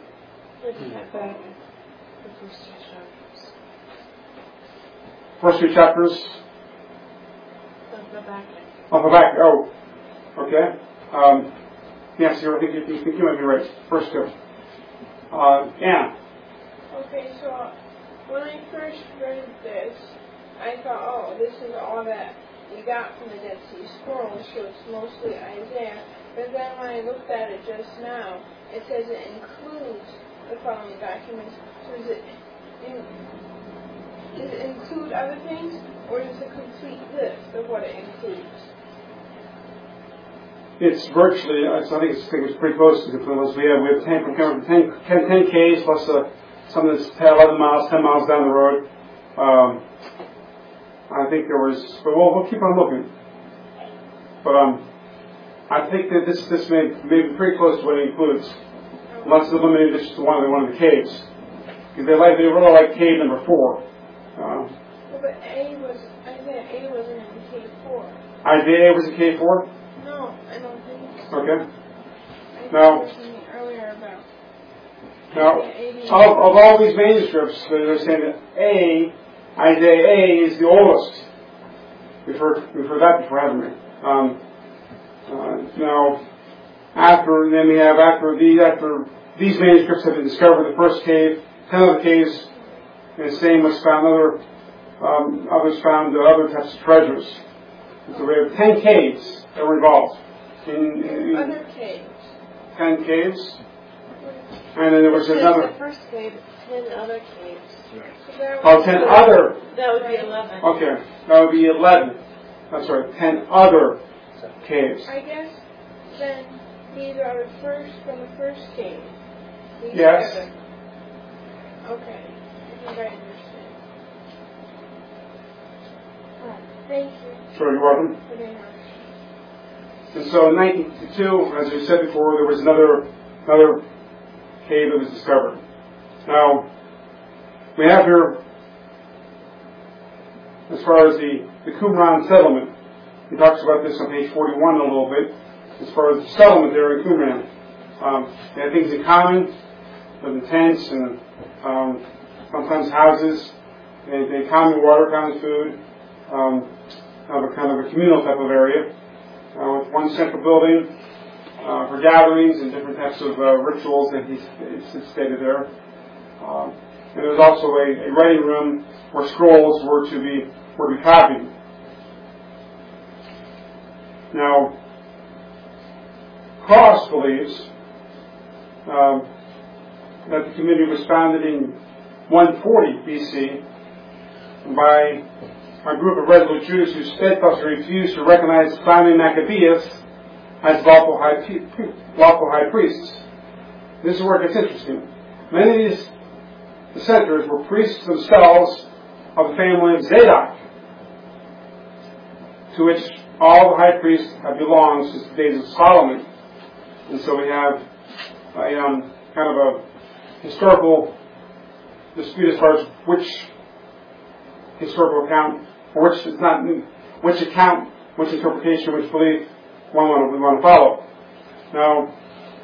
first two chapters of Habakkuk. Oh, okay. Um, yes, you think you, you think you might be right. First two. Uh, Anna. Okay, so when I first read this, I thought, oh, this is all that we got from the Dead Sea Scrolls, so it's mostly Isaiah. But then when I looked at it just now, it says it includes the following documents. So does it, in, does it include other things, or is it a complete list of what it includes? It's virtually, I think it's, I think it's pretty close to the complete list. We have, we have ten, ten, ten, ten Ks plus uh, some that's eleven miles, ten miles down the road. Um, I think there was, but we'll, we'll keep on looking. But um, I think that this this may, may be pretty close to what it includes, unless it's limited just to one of the one of the caves, because they like they really like cave number four. Uh, well, but A was Isaiah A wasn't in K four. Isaiah A was in K four. No, I don't think so. Okay. I Now, think there was something earlier about now Isaiah of, of all these manuscripts, they're saying that A, Isaiah A is the oldest. We've heard we've heard that before, haven't we? Um, uh, now, after then we have after these after these manuscripts have been discovered, the first cave, ten other caves, and the same was found. Other um, others found uh, other types of treasures. And so we have ten caves that were involved. In, in, in other caves. Ten caves, and then there was it another. The first cave, ten other caves. So Oh, ten other. That would be eleven. Okay, that would be eleven. That's right, ten other caves. I guess then these are the first from the first cave. These Yes. together. Okay, I think I understand. Thank you. Sure, you're welcome. Okay. And so in nineteen fifty-two, as we said before, there was another another cave that was discovered. Now, we have here, as far as the, the Qumran settlement, he talks about this on page forty-one a little bit, as far as the settlement there in Qumran. Um, they had things in common, lived in tents and um, sometimes houses. They, they had common water, common food, um, kind of a kind of a communal type of area. Uh, with one central building uh, for gatherings and different types of uh, rituals that he, he stated there. Um, and there was also a, a writing room where scrolls were to be were to be copied. Now, Cross believes um, that the community was founded in one forty B C by a group of resolute Jews who steadfastly refused to recognize the founding Maccabees as lawful high, lawful high priests. This is where it gets interesting. Many of these dissenters were priests themselves of the family of Zadok, to which all the high priests have belonged since the days of Solomon. And so we have a um, kind of a historical dispute as far as which historical account, or which is not which account, which interpretation, which belief one want to, we want to follow. Now,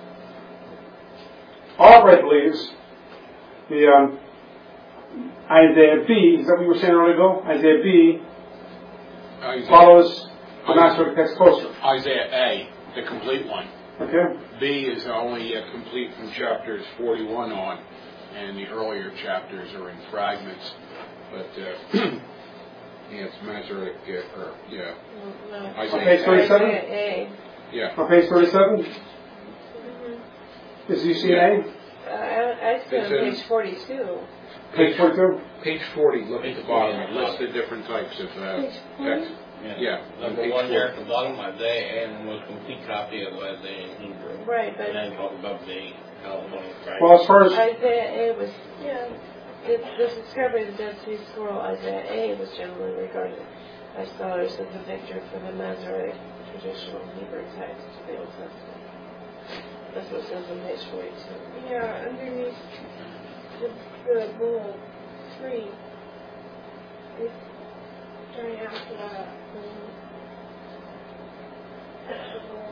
Albright believes the um, Isaiah B. Is that what you were saying earlier, Bill? Isaiah B. Isaiah, follows the Masoretic text closer. Isaiah A, the complete one. Okay. B is only uh, complete from chapters forty-one on, and the earlier chapters are in fragments. But uh, yeah, it's Masoretic, uh, or yeah, No. On page thirty-seven. A. yeah. On page thirty-seven. Mm-hmm. Is you see A? Uh, I, I see on page forty-two. Page forty-two. Page forty. Look at the bottom. It lists the different types of uh, text. Yeah. Yeah. Number Page one forty. there at the bottom, Isaiah, and the most complete copy of Isaiah in Hebrew. Right, but And then talk about the California Christ. Well, as far as Isaiah A was, yeah, it, the discovery of the Dead Sea Scroll, Isaiah A was generally regarded by scholars as a victory for the Masoretic traditional Hebrew text of the Old Testament. That's what it says on page forty-two. Yeah, underneath the, the bowl three. It's turning out to that. The bowl.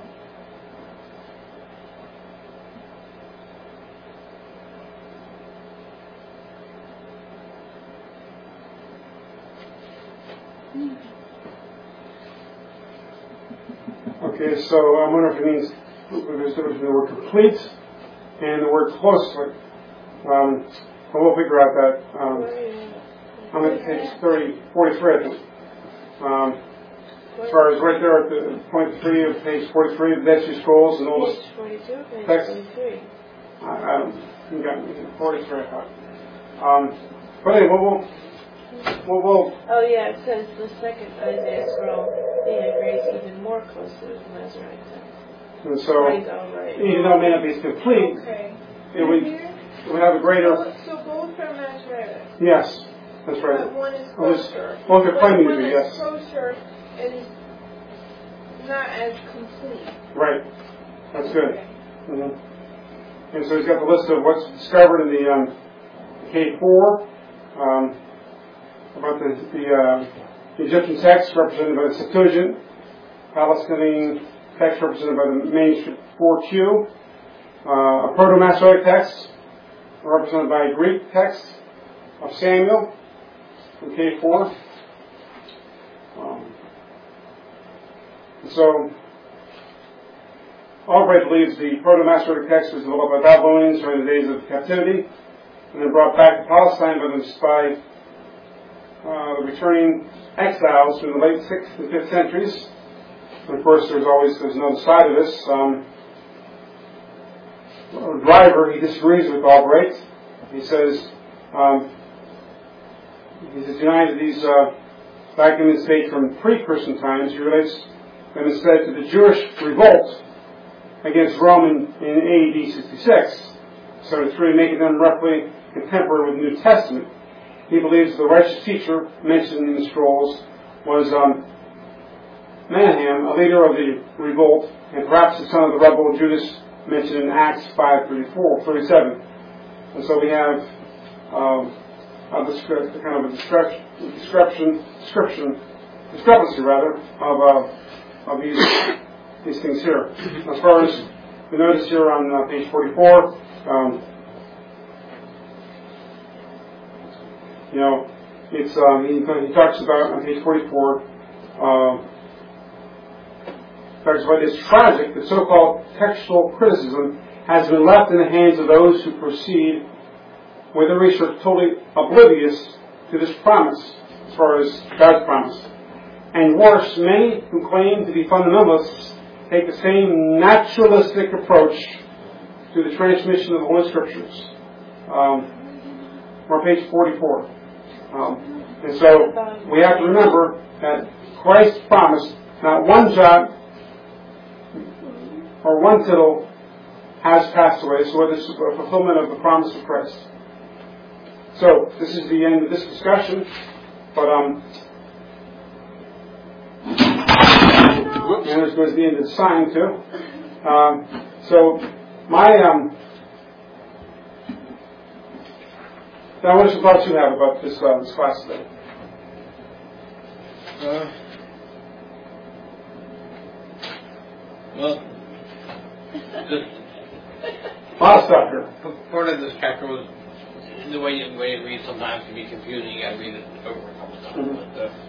okay, so I wonder if it means there's a difference between the word complete and the word closely. Um, but we'll figure out that. Um, I'm at page thirty, forty-three, I think. Um, as far as right there at the point three of page forty-three, the Dead Sea Scrolls and all this Page forty-two, page text. forty-three. I, I don't, you got me, forty-three, I thought. Um, but anyway, we'll, we'll, we'll, Oh yeah, it says the second Isaiah scroll integrates even more closely with the Masoretic text. and so, Right, all right. even though it may not be complete, Okay. it would, Here? it would have a greater, So, so both are Masoretic. yes, that's right. But one is Well, it's- closer. both are claiming to One be, is yes. closer and not as complete. Right. That's good. Okay. Mm-hmm. And so he's got the list of what's discovered in the um, K four, um, about the, the, uh, the Egyptian text represented by the Septuagint, Palestinian text represented by the manuscript four Q, uh, a Proto-Masoretic text represented by a Greek text of Samuel in K four. Um, so, Albright believes the Proto-Masoretic text was developed by Babylonians during the days of captivity and then brought back to Palestine by the, by uh, the returning exiles from the late sixth and fifth centuries. And of course, there's always there's another side of this. Um, Driver, he disagrees with Albright. He says, um, he denies these uh, documents date from pre-Christian times. He relates them instead to the Jewish revolt against Rome in, in A D sixty-six. So it's really making them roughly contemporary with the New Testament. He believes the righteous teacher mentioned in the scrolls was um, Menahem, a leader of the revolt, and perhaps the son of the rebel Judas mentioned in Acts five thirty-four, thirty-seven. And so we have um, a descri- kind of a description, description, description, discrepancy rather of uh, of these these things here. As far as we notice here on uh, page forty-four, um, you know, it's um, he, he talks about on page forty-four. Uh, talks about it's tragic that so-called textual criticism has been left in the hands of those who proceed with their research totally oblivious to this promise, as far as God's promise. And worse, many who claim to be fundamentalists take the same naturalistic approach to the transmission of the Holy Scriptures. Um, we're on page forty-four. Um, and so we have to remember that Christ promised not one jot or one tittle has passed away, so it is a fulfillment of the promise of Christ. So this is the end of this discussion, but um, and this goes to the end of the sign too. Um, so my um, now what are some thoughts you have about this uh, this class today? Uh, well, this, a lot of stuff here. part of this chapter was the way you, the way you read sometimes can be confusing. You got to read it over a couple times. Mm-hmm. But, uh,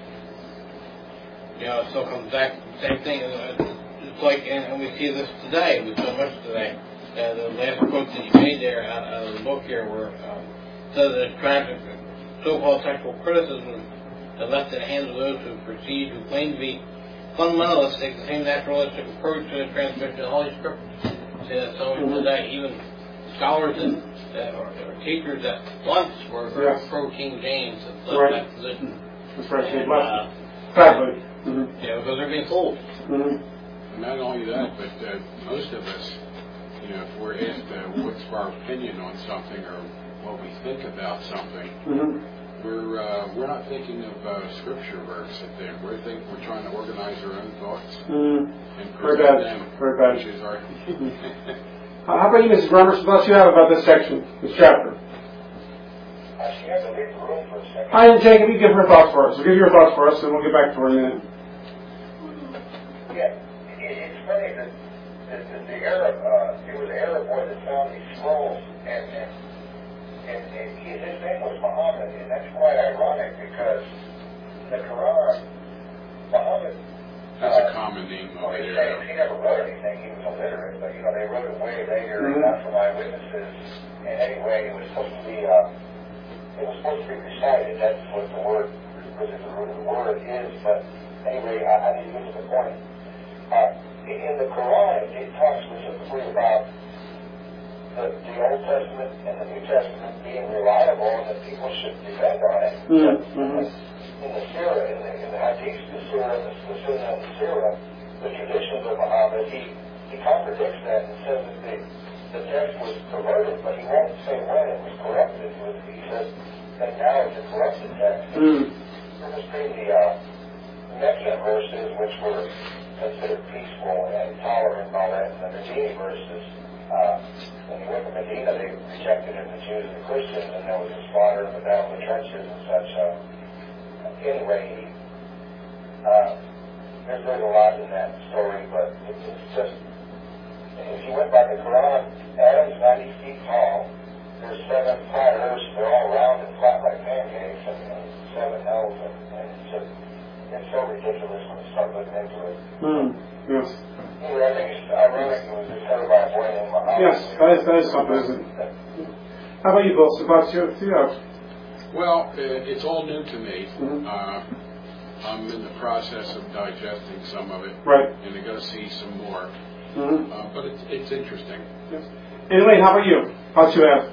you know, it still comes back same thing. It's like, and we see this today with so much today. Uh, the last quotes that you made there out, out of the book here were um, so that tragic so-called textual criticism that left in the hands of those who proceed, who claim to be fundamentalists, take the same naturalistic approach to the transmission of the Holy Scriptures. See that so much today, even scholars and uh, or, or teachers that once were yes. pro King James and left right. that position. That's right. And, uh, exactly. Mm-hmm. Yeah, because they're being fooled. Mm-hmm. Not only that, but uh, most of us, you know, if we're asked uh, what's our opinion on something or what we think about something, mm-hmm. we're uh, we're not thinking of uh, scripture verse at them. We're think we're trying to organize our own thoughts mm-hmm. and Very present bad. them. Very bad. Which is our How about you, Missus Grummer? What thoughts you have about this section, this chapter? Uh, she has to leave the room for a second. Hi, Jacob. You give her thoughts for us. So give your thoughts for us, and we'll get back to her in a minute. Yeah, it, it's funny that the, the, the Arab, uh, it was an Arab boy that found these scrolls, and and, and, and he, his name was Muhammad, and that's quite ironic because the Quran, Muhammad. that's a uh, common name Well, over he, there. he never wrote anything. He was illiterate, but you know they wrote it way later, Mm-hmm. not from eyewitnesses. And anyway, it was supposed to be, uh, it was supposed to be recited. That's what the word, was it the root of the word is. But anyway, I, I need to get to the point. Uh, in the Quran, it talks specifically about the, the Old Testament and the New Testament being reliable, and that people should depend on it. Mm-hmm. In the Sirah, in the, in the Hadith, the Sirah, the, the Sunnah, and the Sirah, the traditions of Muhammad, he, he contradicts that and says that the, the text was perverted, but he won't say when it was corrupted. It was, he says that now it's a corrupted text. Mm. There must be the uh, Meccan verses, which were considered peaceful and tolerant and all that, and the Medina verses. Uh, when he went to Medina, they rejected it, the Jews and the Christians, and there was a slaughter in the battle of the trenches and such. Uh, Anyway, he, uh, there's, there's a lot in that story, but it, it's just, if you went by the Quran, Adam's ninety feet tall, there's seven flat earths, they're all round and flat like pancakes, and, and seven hells, and, and it's just, it's so ridiculous when you start looking into it. Mm. Yes. Anyway, I think it's ironic it was discovered by a boy named Muhammad. Yes, that is, that is something, isn't it? How about you, Bill? So about you, you have? Well, uh, it's all new to me. Mm-hmm. Uh, I'm in the process of digesting some of it, Right. and I'm going to see some more. Mm-hmm. Uh, but it's, it's interesting. Yes. Elaine, how about you? How'd you have?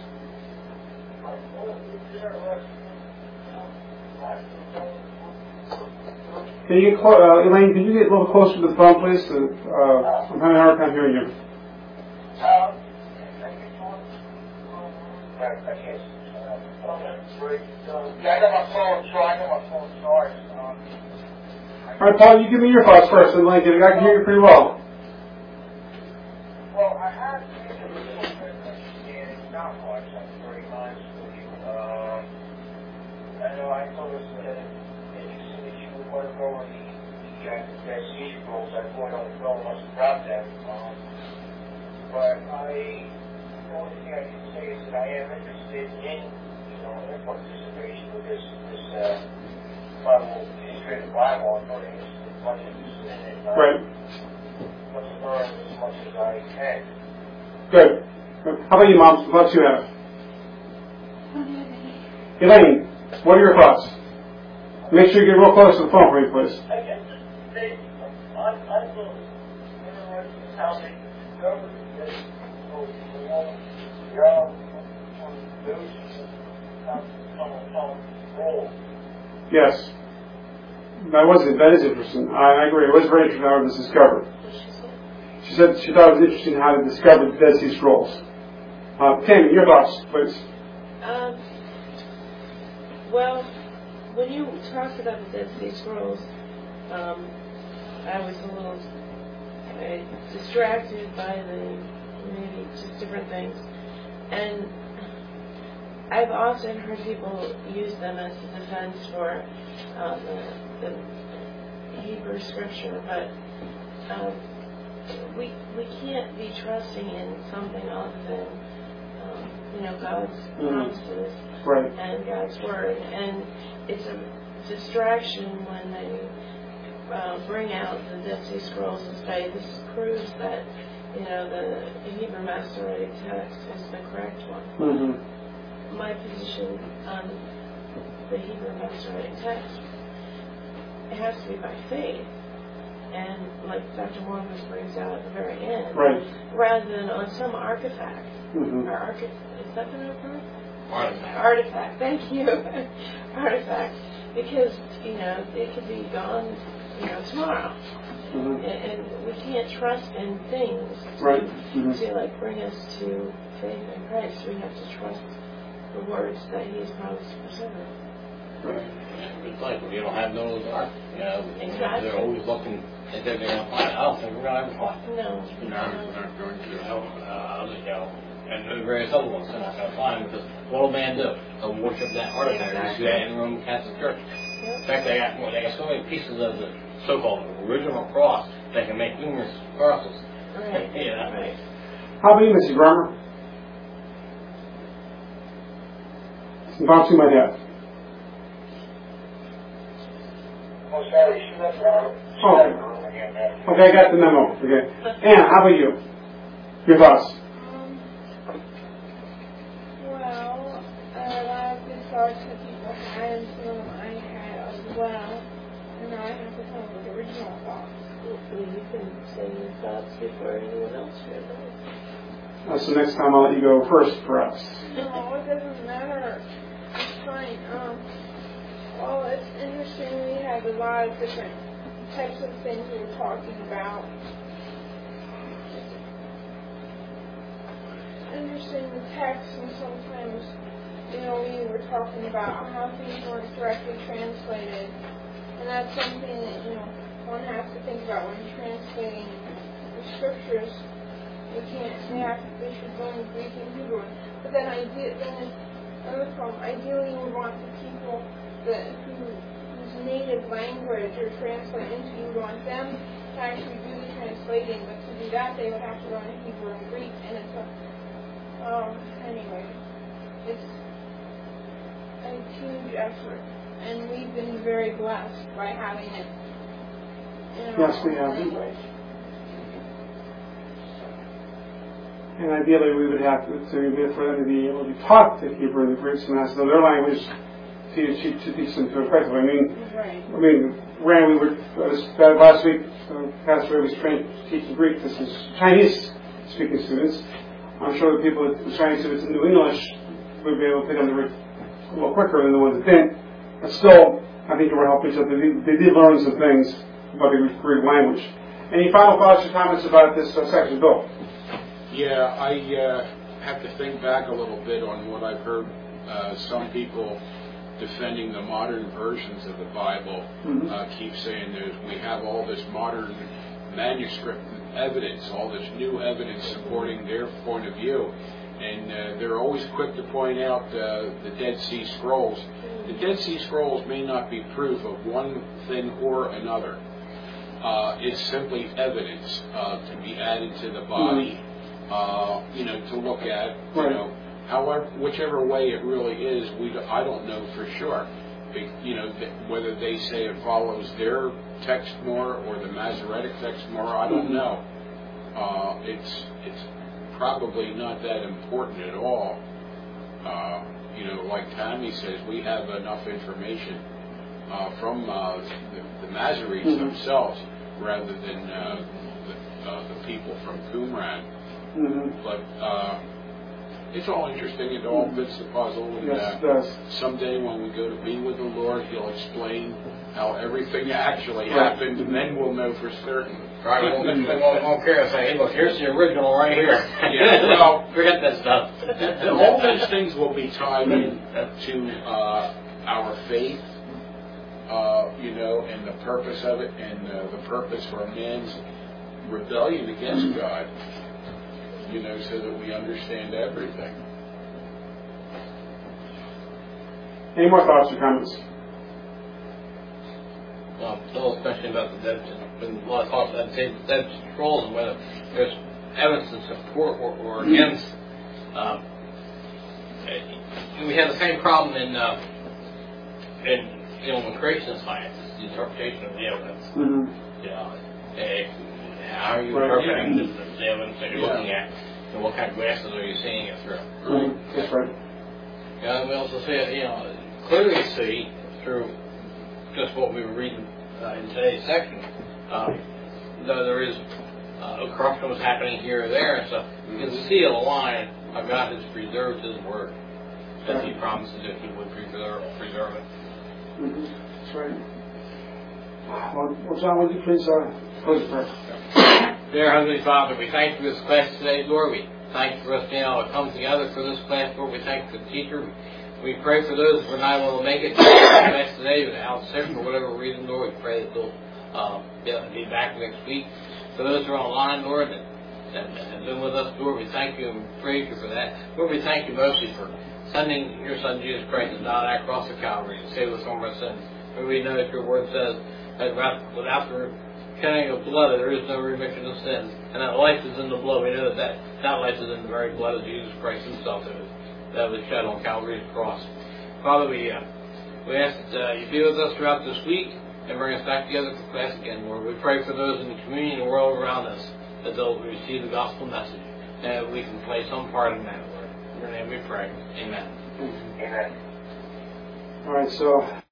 Can you get clo- uh, Elaine? Can you get a little closer to the phone, please? Uh, uh, I'm having a hard time hearing you. Um, Yeah, I got my phone, so I got my phone charged. Um, All right, Paul, you give me your thoughts first, and Lincoln, I can hear you pretty well. Well, I have used it a little bit, and not much. I'm very honest with you. Um, I know I told us that it's interesting that you would want to go over the, the uh, Dead Sea Scrolls. I thought on the film must have brought that. Um, but I, the only thing I can say is that I am interested in, you know, in participation with this, this uh, Bible, illustrated Bible. I'm very interested, much interested in it. Uh, Right. Let's learn as much as I can. Good. How about you, Mom? What thoughts you have? Okay. Elaine, what are your thoughts? Make sure you get real close to the phone for me, please. I guess they, I, I was interested in how they discovered this, so, you know, y'all, on those, how some, some role. Yes. That was that is interesting. I, I agree. It was very interesting how it was discovered. She said she thought it was interesting how to discover the Dead Sea Scrolls. Uh, Tammy, your thoughts, please. Um, well, when you talked about the Dead Sea Scrolls, um, I was a little uh, distracted by the maybe just different things, and I've often heard people use them as a defense for uh, the, the Hebrew scripture, but um, we we can't be trusting in something other than um, you know God's Mm-hmm. promises Right. and God's word, and it's a distraction when they uh, bring out the Dead Sea Scrolls and say this proves that you know the Hebrew Masoretic text is the correct one. Mm-hmm. My position on the Hebrew Masoretic text, it has to be by faith, and like Doctor Mormon brings out at the very end, Right. rather than on some artifact. Mm-hmm. Or archi- is that the right word? Artifact. Artifact. Thank you. Artifact, because you know it could be gone, you know, tomorrow, Mm-hmm. and, and we can't trust in things to, Right. Mm-hmm. to like bring us to faith in Christ. We have to trust the words that He has promised to preserve. Right. It's like we don't have no dark. You know, Exactly. they're always looking as if they're going to find it. I don't think we're going to ever find it. No. You know, we're not going to, you know, uh, you know, and the various other ones they're not going to find because what will man do? They'll worship that artifact. You see that in the Roman Catholic Church. In fact, they got, well, they got so many pieces of the so-called original cross they can make numerous crosses. Right. You know? Right. How about you, Missus Grummer? Some thoughts you might have. Oh, sorry, she left the room. She Oh. left the room again after. Okay, I got the memo. Okay. Anna, how about you? Your thoughts? Um, well, a lot of good thoughts that people had, and some of them I had as well. And now I have to come up with original thoughts. You can say your thoughts before anyone else shares theirs. Uh, so next time I'll let you go first, perhaps. No, it doesn't matter. It's fine. Um, well, it's interesting. We have a lot of different types of things we were talking about. It's interesting the text, and sometimes, you know, we were talking about how things weren't directly translated. And that's something that, you know, one has to think about when translating the scriptures. They can't, they have, they should go in Greek and Hebrew. But then I did, then another problem, ideally you would want the people that, who, whose native language are translated into, you would want them to actually do the translating. But to do that, they would have to learn Hebrew and Greek. And it's a, um, anyway, it's a huge effort. And we've been very blessed by having it in our Yes, we own have. language. And ideally, we would have to, to for them to be able to talk to Hebrew and the Greeks and that's their language to, to, to teach them to effectively. I mean, Right. I mean, Rand, we were uh, last week. Uh, Pastor Ray was trained to teach Greek to some Chinese-speaking students. I'm sure the people, the Chinese students that knew English, would be able to pick up the Greek a little quicker than the ones that didn't. But still, I think they were helping each other. They, they did learn some things about the Greek language. Any final thoughts or comments about this uh, section, Bill? Yeah, I uh, have to think back a little bit on what I've heard uh, some people defending the modern versions of the Bible Mhm. uh, keep saying there's, we have all this modern manuscript evidence, all this new evidence supporting their point of view. And uh, they're always quick to point out uh, the Dead Sea Scrolls. The Dead Sea Scrolls may not be proof of one thing or another. Uh, it's simply evidence uh, to be added to the body, uh, you know, to look at, you Right. know. However, whichever way it really is, we do, I don't know for sure. Be, you know, th- whether they say it follows their text more or the Masoretic text more, I don't know. Uh, it's it's probably not that important at all. Uh, you know, like Tammy says, we have enough information uh, from uh, the, the Masoretes Mhm. themselves rather than uh, the, uh, the people from Qumran. Mm-hmm. But uh, it's all interesting. It all fits the puzzle. And, Yes, it uh, does. someday when we go to be with the Lord, He'll explain how everything actually Right. happened, and then we'll know for certain. Right, we won't, we won't, won't care and say, hey, look, here's the original right here. Yeah, well, forget that stuff. And all these things will be tied in to uh, our faith, uh, you know, and the purpose of it, and uh, the purpose for man's rebellion against God, you know, so that we understand everything. Any more thoughts or comments? Well, the whole question about the dead, been a lot of talk about the dead scrolls and whether there's evidence to support or, or against. Um, we have the same problem in uh, in you know, in creation science, the interpretation of the evidence. Mm-hmm. You know, eh, how are you Right. interpreting the, the evidence that you're Yeah. looking at, and what kind of glasses are you seeing it through? Mm-hmm. That's right. Yeah, and we also see it, you know, clearly see through just what we were reading uh, in today's section, uh, though there is uh, corruption was happening here or there and stuff, you can see a line how God has preserved His word, as He promised that He would preserve, preserve it. Mm-hmm. That's right. Well, well, John, would you please uh, close the prayer? Dear Heavenly Father, we thank you for this class today, Lord. We thank you for us being able to come together for this class, Lord. We thank you for the teacher. We pray for those who are not able to make it to the class today, who are out sick for whatever reason, Lord. We pray that they'll uh, be able to be back next week. For those who are online, Lord, that, that have been with us, Lord, we thank you and praise you for that. Lord, we thank you mostly for sending your Son, Jesus Christ, to die on that cross of Calvary to save us from our sins. Lord, we know that your word says that without the shedding of blood, there is no remission of sins, and that life is in the blood. We know that that, that life is in the very blood of Jesus Christ Himself that was, that was shed on Calvary's cross. Father, we uh, we ask that uh, you be with us throughout this week and bring us back together for class again, Lord. We pray for those in the community and the world around us that they'll receive the gospel message and that we can play some part in that, Lord. In your name we pray. Amen. Amen. All right, so